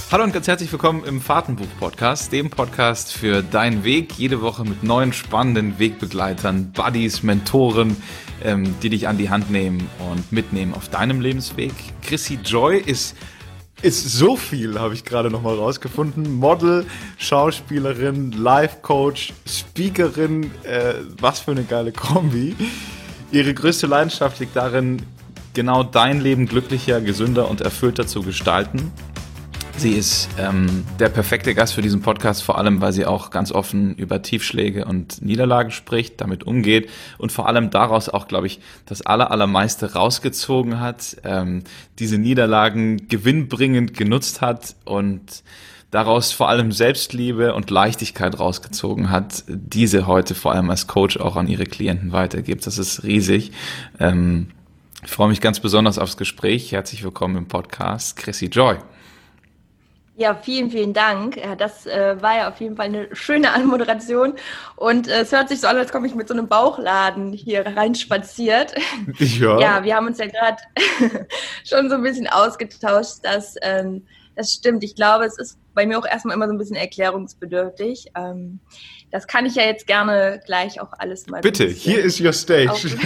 Hallo und ganz herzlich willkommen im Fahrtenbuch-Podcast, dem Podcast für deinen Weg, jede Woche mit neuen spannenden Wegbegleitern, Buddies, Mentoren, die dich an die Hand nehmen und mitnehmen auf deinem Lebensweg. Chrissy Joy ist so viel, habe ich gerade nochmal rausgefunden. Model, Schauspielerin, Life-Coach, Speakerin, was für eine geile Kombi. Ihre größte Leidenschaft liegt darin, genau dein Leben glücklicher, gesünder und erfüllter zu gestalten. Sie ist der perfekte Gast für diesen Podcast, vor allem, weil sie auch ganz offen über Tiefschläge und Niederlagen spricht, damit umgeht und vor allem daraus auch, glaube ich, das allermeiste rausgezogen hat, diese Niederlagen gewinnbringend genutzt hat und daraus vor allem Selbstliebe und Leichtigkeit rausgezogen hat, diese heute vor allem als Coach auch an ihre Klienten weitergibt. Das ist riesig. Ich freue mich ganz besonders aufs Gespräch. Herzlich willkommen im Podcast, Chrissy Joy. Ja, vielen, vielen Dank. Ja, das war ja auf jeden Fall eine schöne Anmoderation und es hört sich so an, als komme ich mit so einem Bauchladen hier reinspaziert. Ja. Ja, wir haben uns ja gerade schon so ein bisschen ausgetauscht, das stimmt. Ich glaube, es ist bei mir auch erstmal immer so ein bisschen erklärungsbedürftig. Das kann ich ja jetzt gerne gleich auch alles mal. Bitte, hier ist your stage.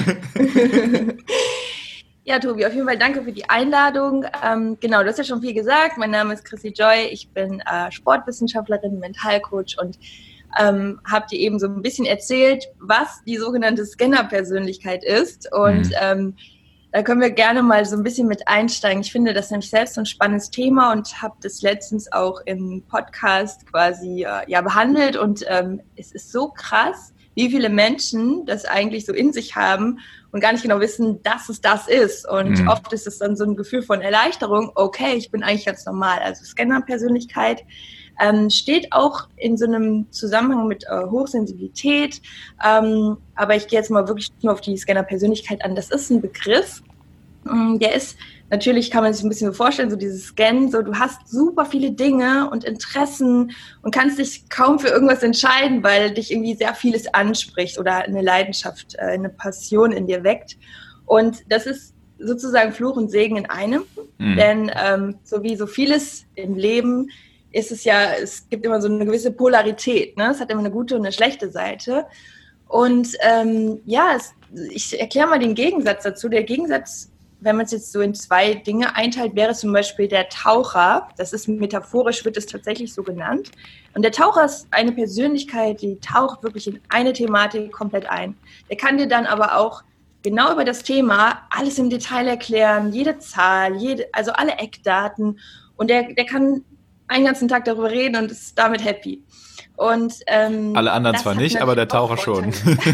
Ja, Tobi, auf jeden Fall danke für die Einladung. Genau, du hast ja schon viel gesagt. Mein Name ist Chrissy Joy. Ich bin Sportwissenschaftlerin, Mentalcoach und habe dir eben so ein bisschen erzählt, was die sogenannte Scanner-Persönlichkeit ist. Und da können wir gerne mal so ein bisschen mit einsteigen. Ich finde das nämlich selbst so ein spannendes Thema und habe das letztens auch im Podcast quasi behandelt. Und es ist so krass, wie viele Menschen das eigentlich so in sich haben und gar nicht genau wissen, dass es das ist. Und oft ist es dann so ein Gefühl von Erleichterung, okay, ich bin eigentlich ganz normal. Also Scanner-Persönlichkeit steht auch in so einem Zusammenhang mit Hochsensibilität. Aber ich gehe jetzt mal wirklich nur auf die Scanner-Persönlichkeit an. Das ist ein Begriff, der ist, natürlich kann man sich ein bisschen so vorstellen, so dieses Scannen, so du hast super viele Dinge und Interessen und kannst dich kaum für irgendwas entscheiden, weil dich irgendwie sehr vieles anspricht oder eine Leidenschaft, eine Passion in dir weckt. Und das ist sozusagen Fluch und Segen in einem, denn so wie so vieles im Leben ist es ja, es gibt immer so eine gewisse Polarität, ne? Es hat immer eine gute und eine schlechte Seite. Und ich erkläre mal den Gegensatz dazu. Der Gegensatz, wenn man es jetzt so in zwei Dinge einteilt, wäre zum Beispiel der Taucher. Das ist metaphorisch, wird es tatsächlich so genannt. Und der Taucher ist eine Persönlichkeit, die taucht wirklich in eine Thematik komplett ein. Der kann dir dann aber auch genau über das Thema alles im Detail erklären, jede Zahl, also alle Eckdaten. Und der kann einen ganzen Tag darüber reden und ist damit happy. Und alle anderen zwar nicht, aber der Taucher schon.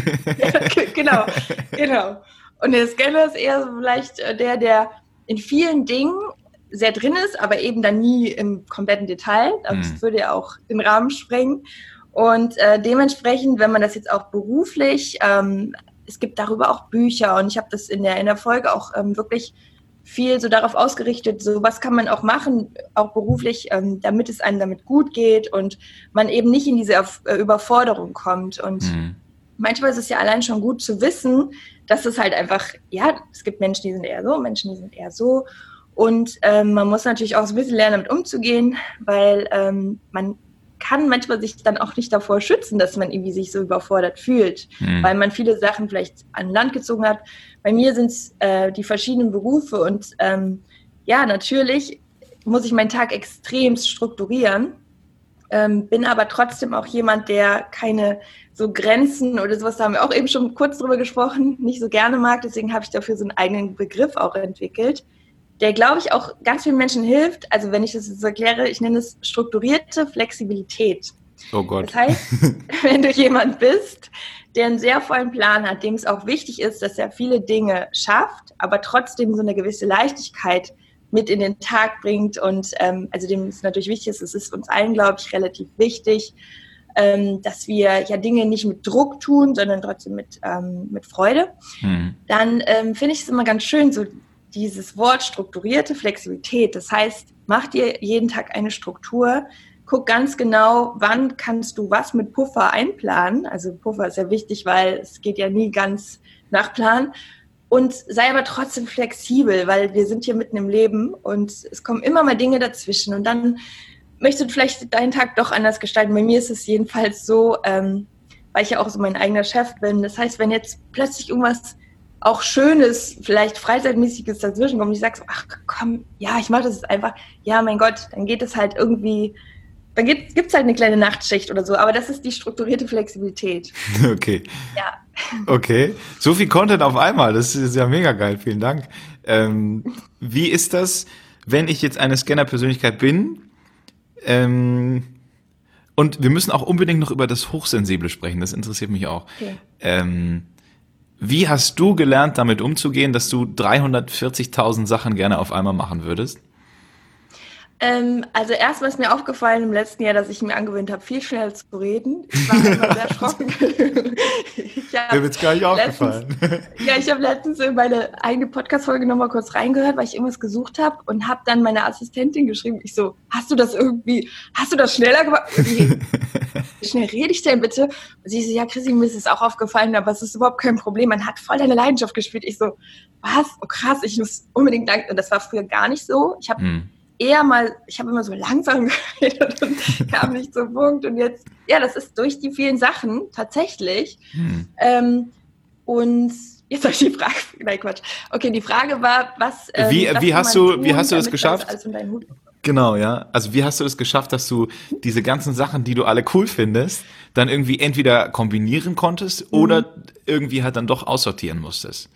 Ja, genau. Und der Scanner ist eher so vielleicht der in vielen Dingen sehr drin ist, aber eben dann nie im kompletten Detail. Das würde ja auch den Rahmen sprengen. Und dementsprechend, wenn man das jetzt auch beruflich, es gibt darüber auch Bücher und ich habe das in der Folge auch wirklich viel so darauf ausgerichtet, so was kann man auch machen, auch beruflich, damit es einem damit gut geht und man eben nicht in diese Überforderung kommt. Und manchmal ist es ja allein schon gut zu wissen, dass es halt einfach, ja, es gibt Menschen, die sind eher so, Menschen, die sind eher so. Und man muss natürlich auch so ein bisschen lernen, damit umzugehen, weil man kann manchmal sich dann auch nicht davor schützen, dass man irgendwie sich so überfordert fühlt, weil man viele Sachen vielleicht an Land gezogen hat. Bei mir sind es die verschiedenen Berufe und natürlich muss ich meinen Tag extremst strukturieren, bin aber trotzdem auch jemand, der keine so Grenzen oder sowas, da haben wir auch eben schon kurz drüber gesprochen, nicht so gerne mag. Deswegen habe ich dafür so einen eigenen Begriff auch entwickelt, der, glaube ich, auch ganz vielen Menschen hilft. Also wenn ich das jetzt erkläre, ich nenne es strukturierte Flexibilität. Oh Gott. Das heißt, wenn du jemand bist, der einen sehr vollen Plan hat, dem es auch wichtig ist, dass er viele Dinge schafft, aber trotzdem so eine gewisse Leichtigkeit mit in den Tag bringt und also dem ist natürlich wichtig, es ist uns allen, glaube ich, relativ wichtig, dass wir ja Dinge nicht mit Druck tun, sondern trotzdem mit Freude, dann finde ich es immer ganz schön, so dieses Wort strukturierte Flexibilität. Das heißt, mach dir jeden Tag eine Struktur, guck ganz genau, wann kannst du was mit Puffer einplanen. Also Puffer ist ja wichtig, weil es geht ja nie ganz nach Plan. Und sei aber trotzdem flexibel, weil wir sind hier mitten im Leben und es kommen immer mal Dinge dazwischen. Und dann möchte vielleicht deinen Tag doch anders gestalten. Bei mir ist es jedenfalls so, weil ich ja auch so mein eigener Chef bin. Das heißt, wenn jetzt plötzlich irgendwas auch Schönes, vielleicht Freizeitmäßiges dazwischen kommt und ich sage so, ach komm, ja, ich mache das jetzt einfach. Ja, mein Gott, dann geht es halt irgendwie, dann gibt's halt eine kleine Nachtschicht oder so. Aber das ist die strukturierte Flexibilität. Okay. Ja. Okay. So viel Content auf einmal. Das ist ja mega geil. Vielen Dank. Wie ist das, wenn ich jetzt eine Scanner-Persönlichkeit bin? Und wir müssen auch unbedingt noch über das Hochsensible sprechen. Das interessiert mich auch. Okay. Wie hast du gelernt, damit umzugehen, dass du 340.000 Sachen gerne auf einmal machen würdest? Also erstmal ist mir aufgefallen im letzten Jahr, dass ich mir angewöhnt habe, viel schneller zu reden. Ich war immer sehr erschrocken. Mir wird's gar nicht aufgefallen. Ja, ich habe letztens in meine eigene Podcast-Folge nochmal kurz reingehört, weil ich irgendwas gesucht habe und habe dann meiner Assistentin geschrieben. Ich so, hast du das schneller gemacht? Wie schnell rede ich denn bitte? Und sie so, ja, Chrissy, mir ist es auch aufgefallen, aber es ist überhaupt kein Problem. Man hat voll deine Leidenschaft gespielt. Ich so, was? Oh krass, ich muss unbedingt danken. Und das war früher gar nicht so. Ich habe immer so langsam geredet und kam nicht zum Punkt. Und jetzt, ja, das ist durch die vielen Sachen tatsächlich. Und jetzt habe ich die Frage, nein, Quatsch. Okay, die Frage war, wie hast du das geschafft? Genau, ja. Also wie hast du das geschafft, dass du diese ganzen Sachen, die du alle cool findest, dann irgendwie entweder kombinieren konntest oder irgendwie halt dann doch aussortieren musstest?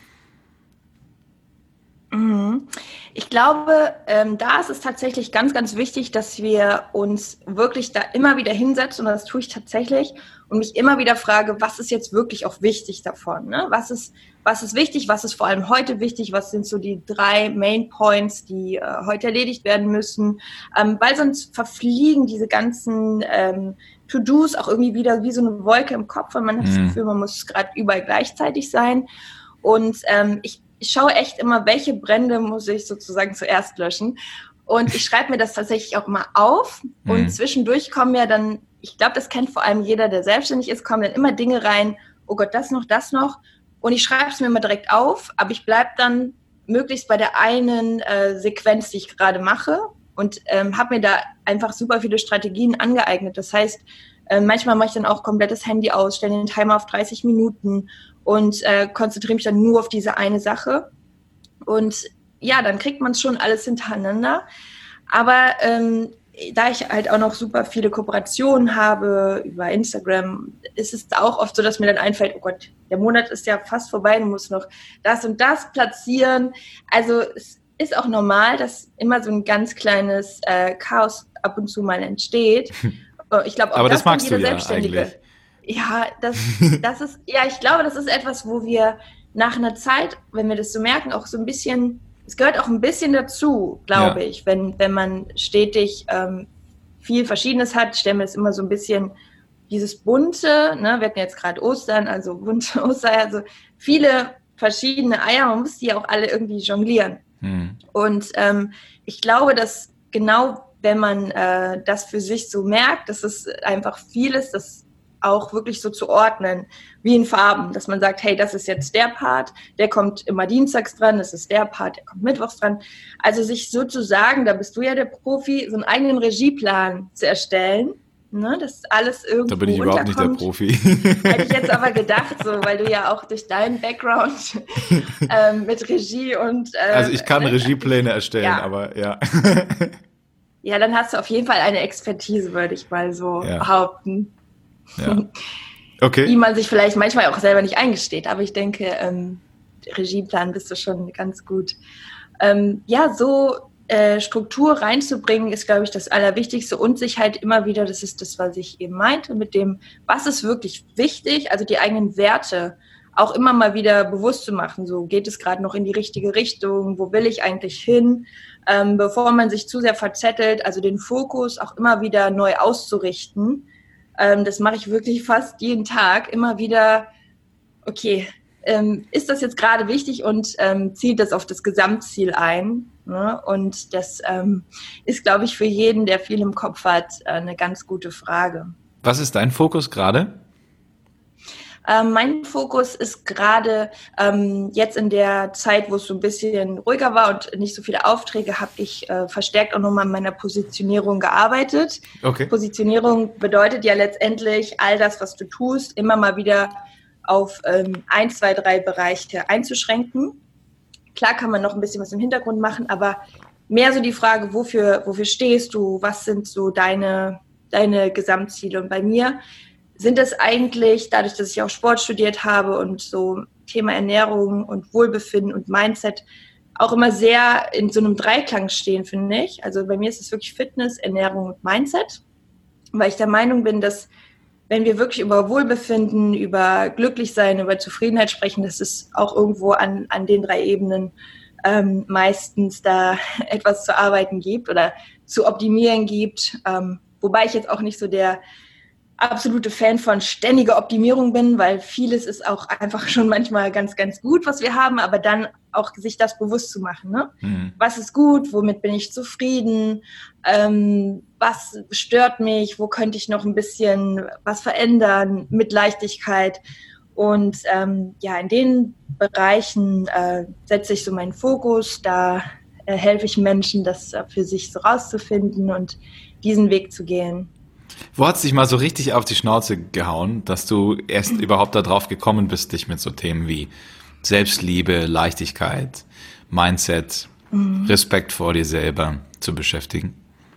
Ich glaube, da ist es tatsächlich ganz, ganz wichtig, dass wir uns wirklich da immer wieder hinsetzen, und das tue ich tatsächlich, und mich immer wieder frage, was ist jetzt wirklich auch wichtig davon? Ne? Was ist wichtig? Was ist vor allem heute wichtig? Was sind so die 3 Main Points, die heute erledigt werden müssen? Weil sonst verfliegen diese ganzen To-Dos auch irgendwie wieder wie so eine Wolke im Kopf, und man hat das Gefühl, man muss gerade überall gleichzeitig sein. Und ich schaue echt immer, welche Brände muss ich sozusagen zuerst löschen. Und ich schreibe mir das tatsächlich auch mal auf. Und zwischendurch kommen ja dann, ich glaube, das kennt vor allem jeder, der selbstständig ist, kommen dann immer Dinge rein, oh Gott, das noch. Und ich schreibe es mir immer direkt auf, aber ich bleibe dann möglichst bei der einen Sequenz, die ich gerade mache, und habe mir da einfach super viele Strategien angeeignet. Das heißt, manchmal mache ich dann auch komplett das Handy aus, stelle den Timer auf 30 Minuten und konzentriere mich dann nur auf diese eine Sache. Und ja, dann kriegt man es schon alles hintereinander. Aber da ich halt auch noch super viele Kooperationen habe über Instagram, ist es auch oft so, dass mir dann einfällt, oh Gott, der Monat ist ja fast vorbei, du musst noch das und das platzieren. Also es ist auch normal, dass immer so ein ganz kleines Chaos ab und zu mal entsteht. Ich glaube, auch aber das magst jeder du ja Selbstständige. eigentlich. Ja, das ist, ja, ich glaube, das ist etwas, wo wir nach einer Zeit, wenn wir das so merken, auch so ein bisschen, es gehört auch ein bisschen dazu, glaube ich, wenn man stetig viel Verschiedenes hat. Ich stelle mir das immer so ein bisschen dieses bunte, ne, wir hatten jetzt gerade Ostern, also bunte Ostereier, also viele verschiedene Eier, man muss die auch alle irgendwie jonglieren. Und ich glaube, dass genau, wenn man das für sich so merkt, dass es einfach vieles, das auch wirklich so zu ordnen, wie in Farben, dass man sagt, hey, das ist jetzt der Part, der kommt immer dienstags dran, das ist der Part, der kommt mittwochs dran. Also sich sozusagen, da bist du ja der Profi, so einen eigenen Regieplan zu erstellen, ne, dass alles irgendwo Da bin ich überhaupt nicht der Profi. Hätte ich jetzt aber gedacht, so, weil du ja auch durch deinen Background mit Regie und... also ich kann Regiepläne erstellen, aber ja. Ja, dann hast du auf jeden Fall eine Expertise, würde ich mal so behaupten. Ja. Okay. Die man sich vielleicht manchmal auch selber nicht eingesteht. Aber ich denke, Regieplan bist du schon ganz gut. So Struktur reinzubringen, ist, glaube ich, das Allerwichtigste. Und sich halt immer wieder, das ist das, was ich eben meinte, mit dem, was ist wirklich wichtig, also die eigenen Werte auch immer mal wieder bewusst zu machen. So, geht es gerade noch in die richtige Richtung? Wo will ich eigentlich hin? Bevor man sich zu sehr verzettelt, also den Fokus auch immer wieder neu auszurichten. Das mache ich wirklich fast jeden Tag. Immer wieder, okay, ist das jetzt gerade wichtig und zielt das auf das Gesamtziel ein? Ne? Und das ist, glaube ich, für jeden, der viel im Kopf hat, eine ganz gute Frage. Was ist dein Fokus gerade? Mein Fokus ist gerade jetzt in der Zeit, wo es so ein bisschen ruhiger war und nicht so viele Aufträge, habe ich verstärkt auch nochmal an meiner Positionierung gearbeitet. Okay. Positionierung bedeutet ja letztendlich, all das, was du tust, immer mal wieder auf 1, 2, 3 Bereiche einzuschränken. Klar kann man noch ein bisschen was im Hintergrund machen, aber mehr so die Frage, wofür stehst du, was sind so deine Gesamtziele? Und bei mir sind es eigentlich, dadurch, dass ich auch Sport studiert habe und so Thema Ernährung und Wohlbefinden und Mindset auch immer sehr in so einem Dreiklang stehen, finde ich. Also bei mir ist es wirklich Fitness, Ernährung und Mindset, weil ich der Meinung bin, dass wenn wir wirklich über Wohlbefinden, über Glücklichsein, über Zufriedenheit sprechen, dass es auch irgendwo an den 3 Ebenen meistens da etwas zu arbeiten gibt oder zu optimieren gibt. Wobei ich jetzt auch nicht so der absolute Fan von ständiger Optimierung bin, weil vieles ist auch einfach schon manchmal ganz, ganz gut, was wir haben, aber dann auch sich das bewusst zu machen. Ne? Mhm. Was ist gut, womit bin ich zufrieden, was stört mich, wo könnte ich noch ein bisschen was verändern mit Leichtigkeit. Und in den Bereichen setze ich so meinen Fokus, da helfe ich Menschen, das für sich so rauszufinden und diesen Weg zu gehen. Wo hat es dich mal so richtig auf die Schnauze gehauen, dass du erst überhaupt darauf gekommen bist, dich mit so Themen wie Selbstliebe, Leichtigkeit, Mindset, Respekt vor dir selber zu beschäftigen?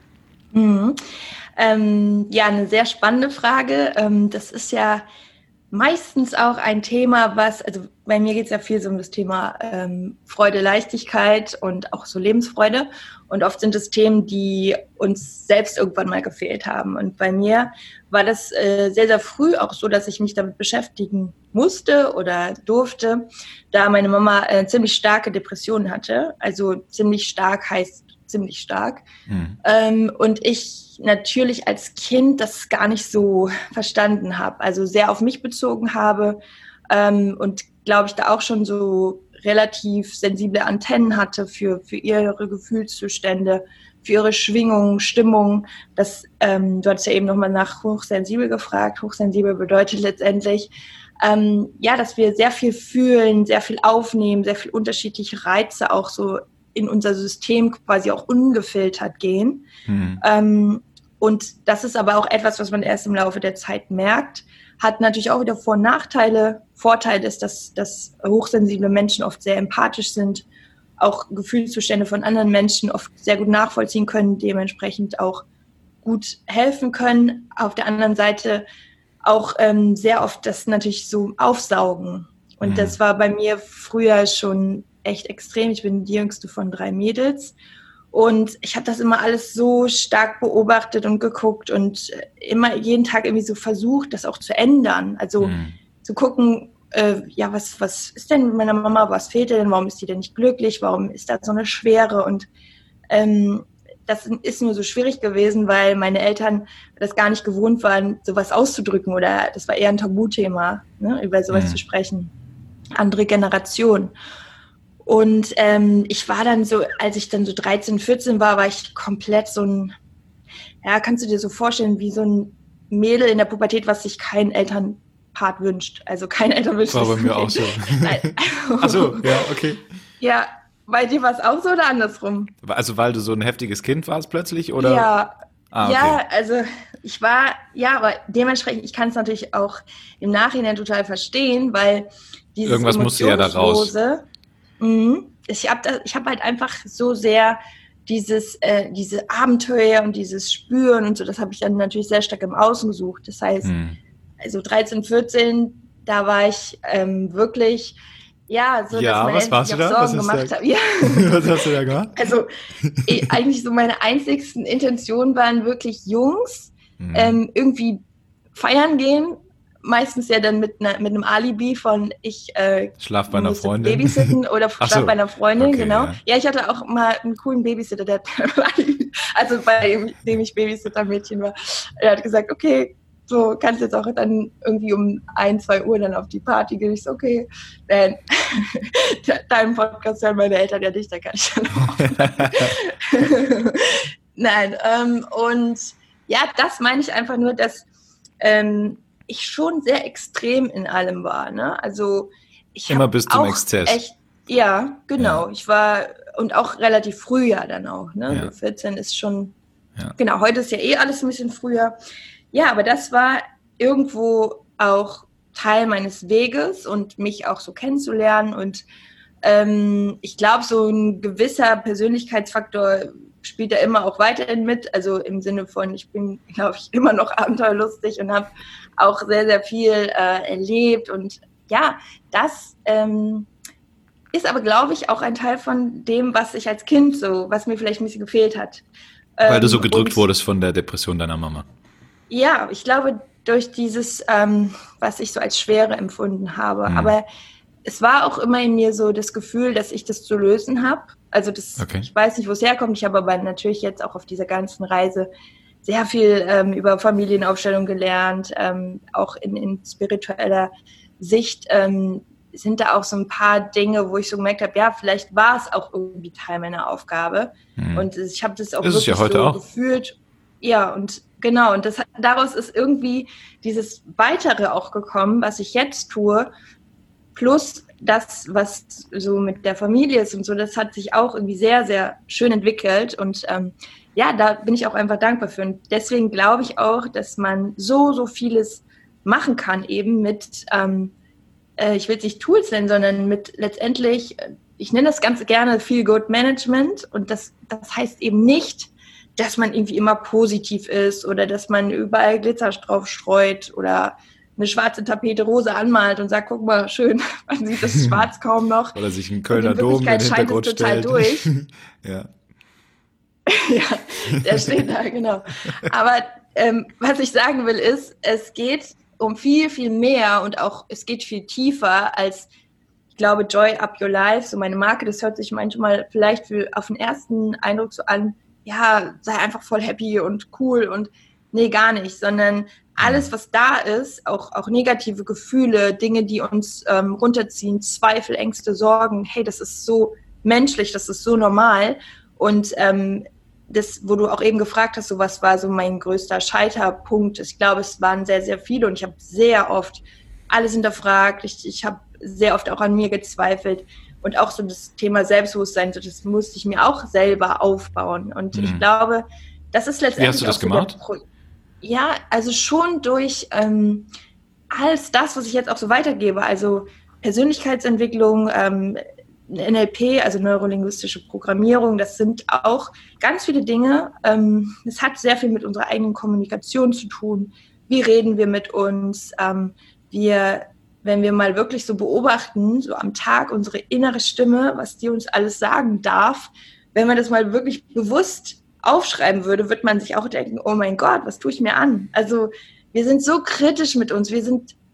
Eine sehr spannende Frage. Das ist ja meistens auch ein Thema, also bei mir geht es ja viel so um das Thema Freude, Leichtigkeit und auch so Lebensfreude. Und oft sind es Themen, die uns selbst irgendwann mal gefehlt haben. Und bei mir war das sehr, sehr früh auch so, dass ich mich damit beschäftigen musste oder durfte, da meine Mama ziemlich starke Depressionen hatte. Also ziemlich stark heißt ziemlich stark. Und ich natürlich als Kind das gar nicht so verstanden habe, also sehr auf mich bezogen habe und glaube ich da auch schon so relativ sensible Antennen hatte für ihre Gefühlszustände, für ihre Schwingung, Stimmung. Du hattest ja eben nochmal nach hochsensibel gefragt. Hochsensibel bedeutet letztendlich, dass wir sehr viel fühlen, sehr viel aufnehmen, sehr viel unterschiedliche Reize auch so in unser System quasi auch ungefiltert gehen. Und das ist aber auch etwas, was man erst im Laufe der Zeit merkt, hat natürlich auch wieder Vor- und Nachteile. Vorteil ist, dass hochsensible Menschen oft sehr empathisch sind, auch Gefühlszustände von anderen Menschen oft sehr gut nachvollziehen können, dementsprechend auch gut helfen können. Auf der anderen Seite auch sehr oft das natürlich so aufsaugen. Und das war bei mir früher schon echt extrem. Ich bin die jüngste von 3 Mädels. Und ich habe das immer alles so stark beobachtet und geguckt und immer jeden Tag irgendwie so versucht, das auch zu ändern. Also zu gucken, was ist denn mit meiner Mama, was fehlt ihr denn, warum ist die denn nicht glücklich, warum ist da so eine Schwere? Und das ist nur so schwierig gewesen, weil meine Eltern das gar nicht gewohnt waren, sowas auszudrücken oder das war eher ein Tabuthema, ne, über sowas zu sprechen. Andere Generation. Und ich war dann so, als ich dann so 13, 14 war ich komplett so ein, kannst du dir so vorstellen, wie so ein Mädel in der Pubertät, was sich kein Elternpart wünscht. Also kein Eltern wünscht. War bei mir auch so. Ach so, ja, okay. Ja, bei dir war es auch so oder andersrum? Also weil du so ein heftiges Kind warst plötzlich, oder? Ja, okay. Ja, also ich war, aber dementsprechend, ich kann es natürlich auch im Nachhinein total verstehen, weil dieses irgendwas musste ja da raus. Ich hab halt einfach so sehr diese Abenteuer und dieses Spüren und so, das habe ich dann natürlich sehr stark im Außen gesucht. Das heißt, also 13, 14, da war ich wirklich, dass meine Eltern sich auch Sorgen gemacht haben. Ja. Was hast du da gemacht? Also eigentlich so meine einzigsten Intentionen waren wirklich Jungs, irgendwie feiern gehen, meistens ja dann mit einem Alibi von ich schlaf bei einer Freundin, babysitten oder schlaf bei einer Freundin, okay, genau. Ja, ich hatte auch mal einen coolen Babysitter, der also bei dem ich Babysitter-Mädchen war. Er hat gesagt, okay, so kannst jetzt auch dann irgendwie um 1, 2 Uhr dann auf die Party gehen. Ich so, okay, dann deinen Podcast hören meine Eltern ja nicht, da kann ich dann auch. Nein, und ja, das meine ich einfach nur, dass ich schon sehr extrem in allem war, ne? Also ich immer bis zum Exzess. Echt, ja, genau. Ja. Ich war, und auch relativ früh ja dann auch, ne? Ja. So 14 ist schon, genau, heute ist ja alles ein bisschen früher. Ja, aber das war irgendwo auch Teil meines Weges und mich auch so kennenzulernen. Und ich glaube, so ein gewisser Persönlichkeitsfaktor spielt da immer auch weiterhin mit. Also im Sinne von, ich bin, glaube ich, immer noch abenteuerlustig und habe auch sehr, sehr viel erlebt. Und ja, das ist aber, glaube ich, auch ein Teil von dem, was ich als Kind so, was mir vielleicht ein bisschen gefehlt hat. Weil du so gedrückt wurdest von der Depression deiner Mama. Ja, ich glaube, durch dieses, was ich so als Schwere empfunden habe. Aber es war auch immer in mir so das Gefühl, dass ich das zu lösen habe. Also ich weiß nicht, wo es herkommt. Ich habe aber natürlich jetzt auch auf dieser ganzen Reise sehr viel über Familienaufstellung gelernt. Auch in spiritueller Sicht sind da auch so ein paar Dinge, wo ich so gemerkt habe, ja, vielleicht war es auch irgendwie Teil meiner Aufgabe. Und ich habe das auch wirklich ja heute so auch gefühlt. Ja, und genau. Und daraus ist irgendwie dieses Weitere auch gekommen, was ich jetzt tue, plus das, was so mit der Familie ist und so, das hat sich auch irgendwie sehr, sehr schön entwickelt. Und da bin ich auch einfach dankbar für. Und deswegen glaube ich auch, dass man so vieles machen kann, eben mit, ich will es nicht Tools nennen, sondern mit letztendlich, ich nenne das ganz gerne Feel-Good-Management. Und das heißt eben nicht, dass man irgendwie immer positiv ist oder dass man überall Glitzer drauf streut oder eine schwarze Tapete rosa anmalt und sagt, guck mal, schön, man sieht das Schwarz kaum noch. Oder sich einen Kölner Dom in den Hintergrund total stellt. Durch. Ja. Ja, der steht da, genau. Aber was ich sagen will ist, es geht um viel, viel mehr und auch es geht viel tiefer als, ich glaube, Joy Up Your Life, so meine Marke, das hört sich manchmal vielleicht auf den ersten Eindruck so an, ja, sei einfach voll happy und cool und nee, gar nicht, sondern alles, was da ist, auch negative Gefühle, Dinge, die uns runterziehen, Zweifel, Ängste, Sorgen, hey, das ist so menschlich, das ist so normal. Und das, wo du auch eben gefragt hast, so was war so mein größter Scheiterpunkt, ich glaube, es waren sehr, sehr viele und ich habe sehr oft alles hinterfragt, ich habe sehr oft auch an mir gezweifelt und auch so das Thema Selbstbewusstsein, so das musste ich mir auch selber aufbauen. Und ich glaube, das ist letztendlich. Wie hast du das gemacht? Ja, also schon durch alles das, was ich jetzt auch so weitergebe, also Persönlichkeitsentwicklung, NLP, also neurolinguistische Programmierung, das sind auch ganz viele Dinge. Es hat sehr viel mit unserer eigenen Kommunikation zu tun. Wie reden wir mit uns? Wenn wir mal wirklich so beobachten, so am Tag unsere innere Stimme, was die uns alles sagen darf, wenn man das mal wirklich bewusst aufschreiben würde, wird man sich auch denken, oh mein Gott, was tue ich mir an? Also wir sind so kritisch mit uns, wir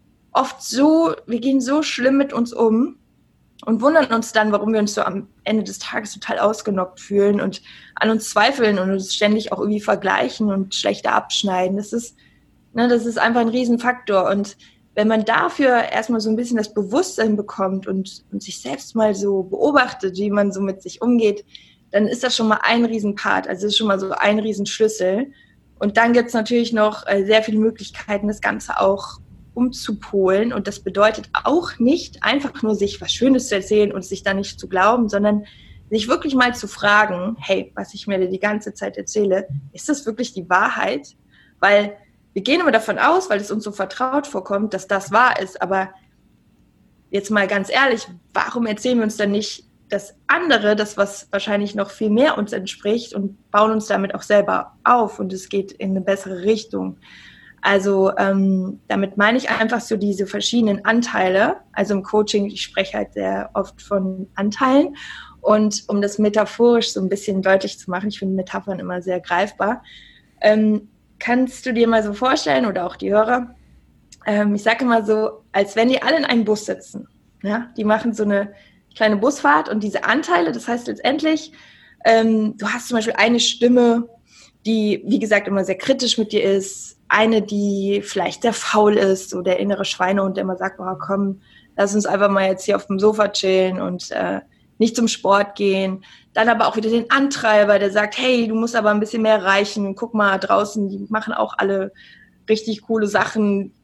gehen so schlimm mit uns um und wundern uns dann, warum wir uns so am Ende des Tages total ausgenockt fühlen und an uns zweifeln und uns ständig auch irgendwie vergleichen und schlechter abschneiden. Das ist einfach ein Riesenfaktor. Und wenn man dafür erstmal so ein bisschen das Bewusstsein bekommt und sich selbst mal so beobachtet, wie man so mit sich umgeht, dann ist das schon mal ein Riesenpart. Also das ist schon mal so ein Riesenschlüssel. Und dann gibt es natürlich noch sehr viele Möglichkeiten, das Ganze auch umzupolen. Und das bedeutet auch nicht einfach nur sich was Schönes zu erzählen und sich dann nicht zu glauben, sondern sich wirklich mal zu fragen, hey, was ich mir die ganze Zeit erzähle, ist das wirklich die Wahrheit? Weil wir gehen immer davon aus, weil es uns so vertraut vorkommt, dass das wahr ist. Aber jetzt mal ganz ehrlich, warum erzählen wir uns dann nicht das andere, das, was wahrscheinlich noch viel mehr uns entspricht und bauen uns damit auch selber auf und es geht in eine bessere Richtung. Also damit meine ich einfach so diese verschiedenen Anteile. Also im Coaching, ich spreche halt sehr oft von Anteilen und um das metaphorisch so ein bisschen deutlich zu machen, ich finde Metaphern immer sehr greifbar, kannst du dir mal so vorstellen oder auch die Hörer, ich sage immer so, als wenn die alle in einem Bus sitzen. Ja? Die machen so eine kleine Busfahrt und diese Anteile, das heißt letztendlich, du hast zum Beispiel eine Stimme, die, wie gesagt, immer sehr kritisch mit dir ist, eine, die vielleicht sehr faul ist, so der innere Schweinehund, der immer sagt, oh, komm, lass uns einfach mal jetzt hier auf dem Sofa chillen und nicht zum Sport gehen. Dann aber auch wieder den Antreiber, der sagt, hey, du musst aber ein bisschen mehr erreichen, guck mal, draußen, die machen auch alle richtig coole Sachen,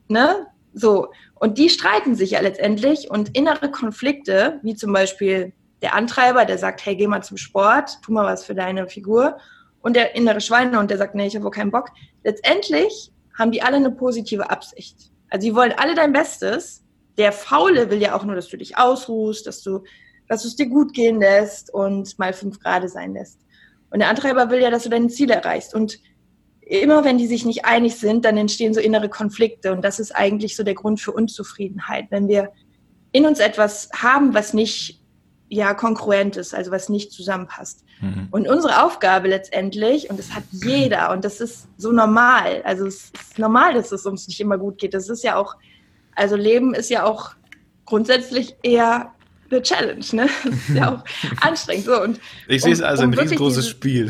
ne? So. Und die streiten sich ja letztendlich und innere Konflikte, wie zum Beispiel der Antreiber, der sagt, hey, geh mal zum Sport, tu mal was für deine Figur. Und der innere Schweinehund, der sagt, nee, ich habe wohl keinen Bock. Letztendlich haben die alle eine positive Absicht. Also die wollen alle dein Bestes. Der Faule will ja auch nur, dass du dich ausruhst, dass du es dir gut gehen lässt und mal 5 Grad sein lässt. Und der Antreiber will ja, dass du deine Ziele erreichst. Und immer wenn die sich nicht einig sind, dann entstehen so innere Konflikte. Und das ist eigentlich so der Grund für Unzufriedenheit. Wenn wir in uns etwas haben, was nicht kongruent ist, also was nicht zusammenpasst. Mhm. Und unsere Aufgabe letztendlich, und das hat jeder, und das ist so normal, also es ist normal, dass es uns nicht immer gut geht. Das ist ja auch, also Leben ist ja auch grundsätzlich eher eine Challenge, ne? Das ist ja auch anstrengend. So, und ich sehe es also ein riesengroßes Spiel.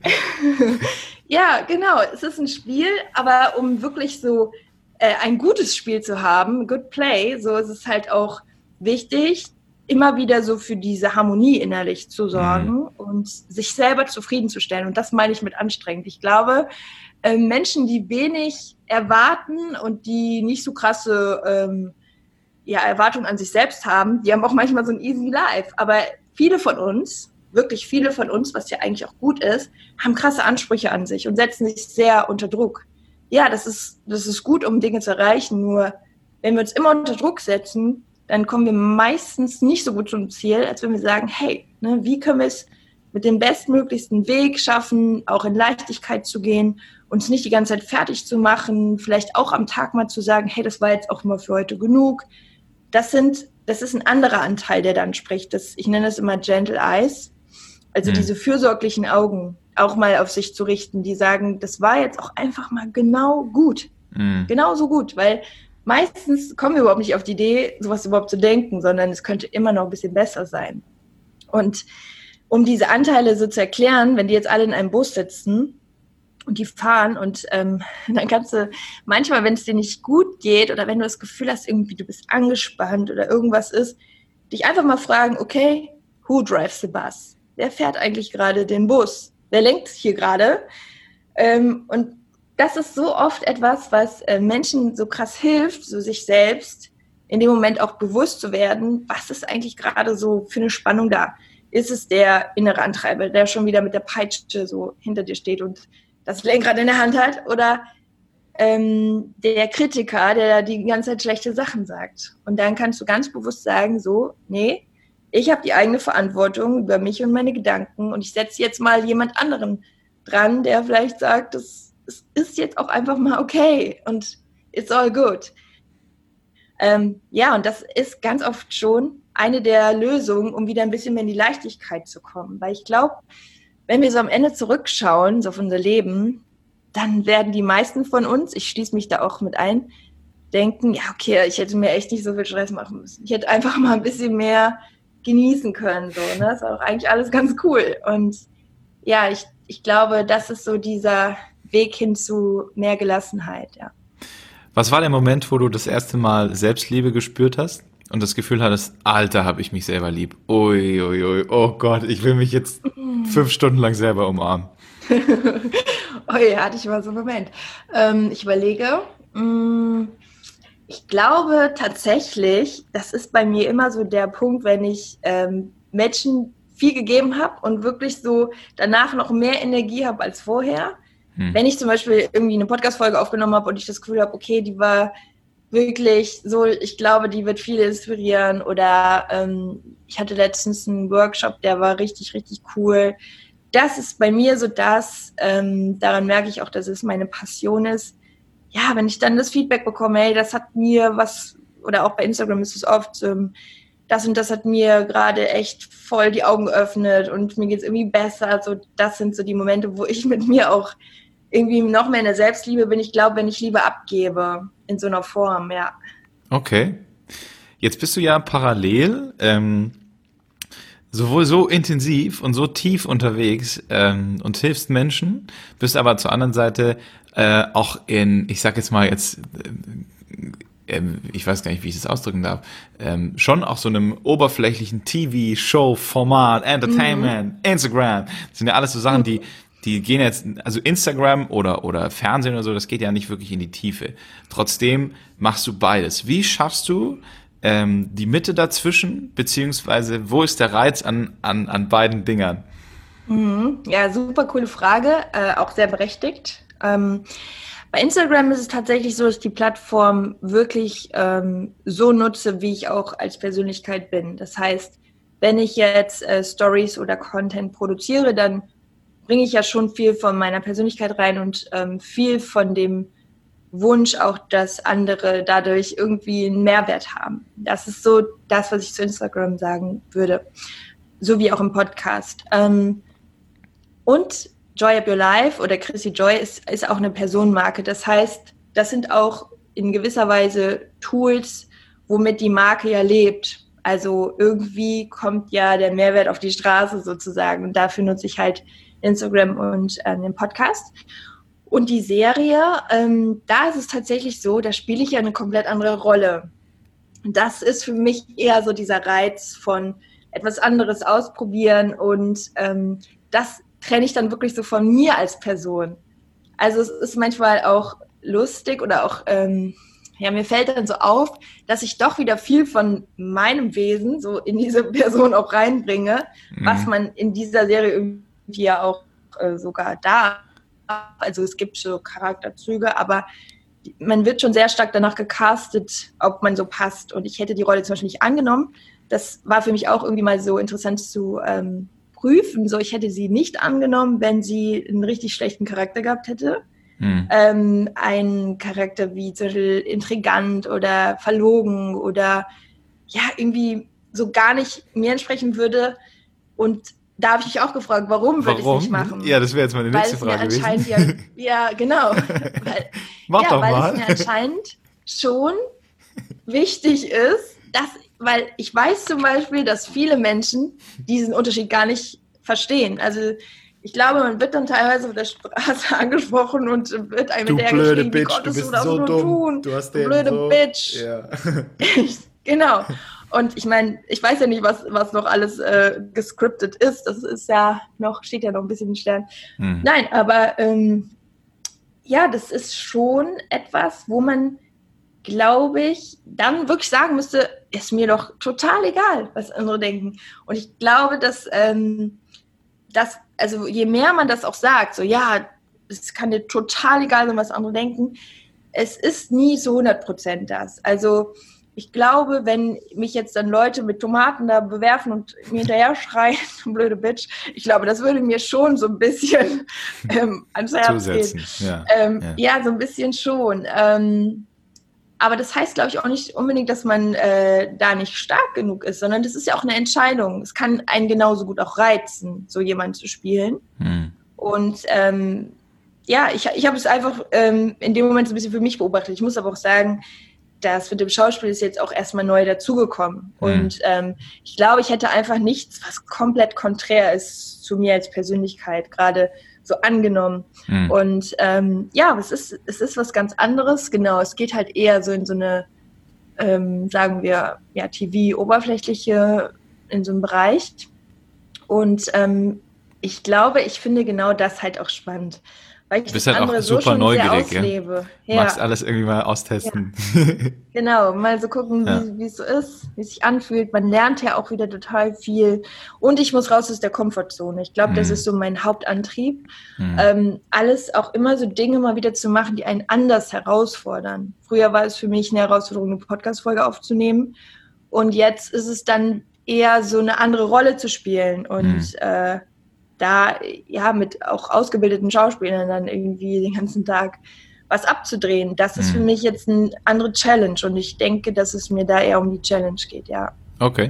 Ja, genau. Es ist ein Spiel, aber um wirklich so ein gutes Spiel zu haben, good play, so ist es halt auch wichtig, immer wieder so für diese Harmonie innerlich zu sorgen und sich selber zufriedenzustellen. Und das meine ich mit anstrengend. Ich glaube, Menschen, die wenig erwarten und die nicht so krasse Erwartungen an sich selbst haben, die haben auch manchmal so ein easy life. Aber viele von uns, wirklich viele von uns, was ja eigentlich auch gut ist, haben krasse Ansprüche an sich und setzen sich sehr unter Druck. Ja, das ist gut, um Dinge zu erreichen. Nur wenn wir uns immer unter Druck setzen, dann kommen wir meistens nicht so gut zum Ziel, als wenn wir sagen, hey, ne, wie können wir es mit dem bestmöglichsten Weg schaffen, auch in Leichtigkeit zu gehen, uns nicht die ganze Zeit fertig zu machen, vielleicht auch am Tag mal zu sagen, hey, das war jetzt auch mal für heute genug. Das ist ein anderer Anteil, der dann spricht. Ich nenne das immer Gentle Eyes, also diese fürsorglichen Augen auch mal auf sich zu richten, die sagen, das war jetzt auch einfach mal genau gut. Genauso gut, weil meistens kommen wir überhaupt nicht auf die Idee, sowas überhaupt zu denken, sondern es könnte immer noch ein bisschen besser sein. Und um diese Anteile so zu erklären, wenn die jetzt alle in einem Bus sitzen und die fahren und dann kannst du manchmal, wenn es dir nicht gut geht oder wenn du das Gefühl hast, irgendwie du bist angespannt oder irgendwas ist, dich einfach mal fragen, okay, who drives the bus? Wer fährt eigentlich gerade den Bus? Wer lenkt hier gerade? Und das ist so oft etwas, was Menschen so krass hilft, so sich selbst in dem Moment auch bewusst zu werden, was ist eigentlich gerade so für eine Spannung da? Ist es der innere Antreiber, der schon wieder mit der Peitsche so hinter dir steht und das Lenkrad in der Hand hat? Oder der Kritiker, der die ganze Zeit schlechte Sachen sagt? Und dann kannst du ganz bewusst sagen, so, nee, ich habe die eigene Verantwortung über mich und meine Gedanken und ich setze jetzt mal jemand anderen dran, der vielleicht sagt, es ist jetzt auch einfach mal okay und it's all good. Und das ist ganz oft schon eine der Lösungen, um wieder ein bisschen mehr in die Leichtigkeit zu kommen. Weil ich glaube, wenn wir so am Ende zurückschauen, so auf unser Leben, dann werden die meisten von uns, ich schließe mich da auch mit ein, denken, ja okay, ich hätte mir echt nicht so viel Stress machen müssen. Ich hätte einfach mal ein bisschen mehr genießen können. So, ne? Das war doch eigentlich alles ganz cool. Und ja, ich glaube, das ist so dieser Weg hin zu mehr Gelassenheit, ja. Was war der Moment, wo du das erste Mal Selbstliebe gespürt hast und das Gefühl hattest, Alter, habe ich mich selber lieb. Ui, ui, ui, oh Gott, ich will mich jetzt 5 Stunden lang selber umarmen. Oh ja, hatte ich mal so einen Moment. Ich überlege, ich glaube tatsächlich, das ist bei mir immer so der Punkt, wenn ich Menschen viel gegeben habe und wirklich so danach noch mehr Energie habe als vorher. Wenn ich zum Beispiel irgendwie eine Podcast-Folge aufgenommen habe und ich das Gefühl habe, okay, die war wirklich so, ich glaube, die wird viele inspirieren. Oder ich hatte letztens einen Workshop, der war richtig, richtig cool. Das ist bei mir so das, daran merke ich auch, dass es meine Passion ist. Ja, wenn ich dann das Feedback bekomme, hey, das hat mir was, oder auch bei Instagram ist es oft, das und das hat mir gerade echt voll die Augen geöffnet und mir geht's irgendwie besser. So, das sind so die Momente, wo ich mit mir auch irgendwie noch mehr in der Selbstliebe bin. Ich glaube, wenn ich Liebe abgebe, in so einer Form, ja. Okay. Jetzt bist du ja parallel sowohl so intensiv und so tief unterwegs und hilfst Menschen, bist aber zur anderen Seite auch ich sag jetzt mal ich weiß gar nicht, wie ich das ausdrücken darf, schon auch so einem oberflächlichen TV-Show-Format, Entertainment, Instagram, das sind ja alles so Sachen, die die gehen jetzt, also Instagram oder Fernsehen oder so, das geht ja nicht wirklich in die Tiefe. Trotzdem machst du beides. Wie schaffst du die Mitte dazwischen, beziehungsweise wo ist der Reiz an beiden Dingern? Ja, super coole Frage, auch sehr berechtigt. Bei Instagram ist es tatsächlich so, dass ich die Plattform wirklich so nutze, wie ich auch als Persönlichkeit bin. Das heißt, wenn ich jetzt Stories oder Content produziere, dann bringe ich ja schon viel von meiner Persönlichkeit rein und viel von dem Wunsch auch, dass andere dadurch irgendwie einen Mehrwert haben. Das ist so das, was ich zu Instagram sagen würde. So wie auch im Podcast. Und Joy Up Your Life oder Chrissy Joy ist auch eine Personenmarke. Das heißt, das sind auch in gewisser Weise Tools, womit die Marke ja lebt. Also irgendwie kommt ja der Mehrwert auf die Straße sozusagen. Und dafür nutze ich halt Instagram und den Podcast. Und die Serie, da ist es tatsächlich so, da spiele ich ja eine komplett andere Rolle. Das ist für mich eher so dieser Reiz von etwas anderes ausprobieren und das trenne ich dann wirklich so von mir als Person. Also es ist manchmal auch lustig oder auch, mir fällt dann so auf, dass ich doch wieder viel von meinem Wesen so in diese Person auch reinbringe, was man in dieser Serie irgendwie ja auch sogar da. Also es gibt so Charakterzüge, aber man wird schon sehr stark danach gecastet, ob man so passt. Und ich hätte die Rolle zum Beispiel nicht angenommen. Das war für mich auch irgendwie mal so interessant zu prüfen. So, ich hätte sie nicht angenommen, wenn sie einen richtig schlechten Charakter gehabt hätte. Ein Charakter wie zum Beispiel intrigant oder verlogen oder ja, irgendwie so gar nicht mir entsprechen würde. Und da habe ich mich auch gefragt, warum würde ich es nicht machen? Ja, das wäre jetzt meine nächste Frage gewesen. Ja, genau. Weil es mir anscheinend schon wichtig ist, weil ich weiß zum Beispiel, dass viele Menschen diesen Unterschied gar nicht verstehen. Also ich glaube, man wird dann teilweise auf der Straße angesprochen und wird einem mit der geschrieben, wie konntest du das so tun? Du hast den blöde so, Bitch. Ja. Genau. Und ich meine, ich weiß ja nicht, was noch alles gescriptet ist. Das ist ja noch, steht ja noch ein bisschen im Stern. Nein, aber das ist schon etwas, wo man, glaube ich, dann wirklich sagen müsste, ist mir doch total egal, was andere denken. Und ich glaube, dass also je mehr man das auch sagt, so ja, es kann dir total egal sein, was andere denken, es ist nie so 100% das. Also ich glaube, wenn mich jetzt dann Leute mit Tomaten da bewerfen und mir hinterher schreien, blöde Bitch, ich glaube, das würde mir schon so ein bisschen ans Herz gehen. Ja, so ein bisschen schon. Aber das heißt, glaube ich, auch nicht unbedingt, dass man da nicht stark genug ist, sondern das ist ja auch eine Entscheidung. Es kann einen genauso gut auch reizen, so jemanden zu spielen. Und ich habe es einfach in dem Moment so ein bisschen für mich beobachtet. Ich muss aber auch sagen, das mit dem Schauspiel ist jetzt auch erstmal neu dazugekommen. Und ich glaube, ich hätte einfach nichts, was komplett konträr ist zu mir als Persönlichkeit, gerade so angenommen. Und es ist was ganz anderes. Genau, es geht halt eher so in so eine, sagen wir, ja, TV-Oberflächliche, in so einem Bereich. Und ich glaube, ich finde genau das halt auch spannend. Weil ich bist halt auch super neugierig, ja? Magst alles irgendwie mal austesten. Ja. Genau, mal so gucken, wie es so ist, wie es sich anfühlt. Man lernt ja auch wieder total viel. Und ich muss raus aus der Komfortzone. Ich glaube, das ist so mein Hauptantrieb. Alles auch immer so Dinge mal wieder zu machen, die einen anders herausfordern. Früher war es für mich eine Herausforderung, eine Podcast-Folge aufzunehmen. Und jetzt ist es dann eher so eine andere Rolle zu spielen. Und da mit auch ausgebildeten Schauspielern dann irgendwie den ganzen Tag was abzudrehen. Das ist für mich jetzt eine andere Challenge und ich denke, dass es mir da eher um die Challenge geht, ja. Okay.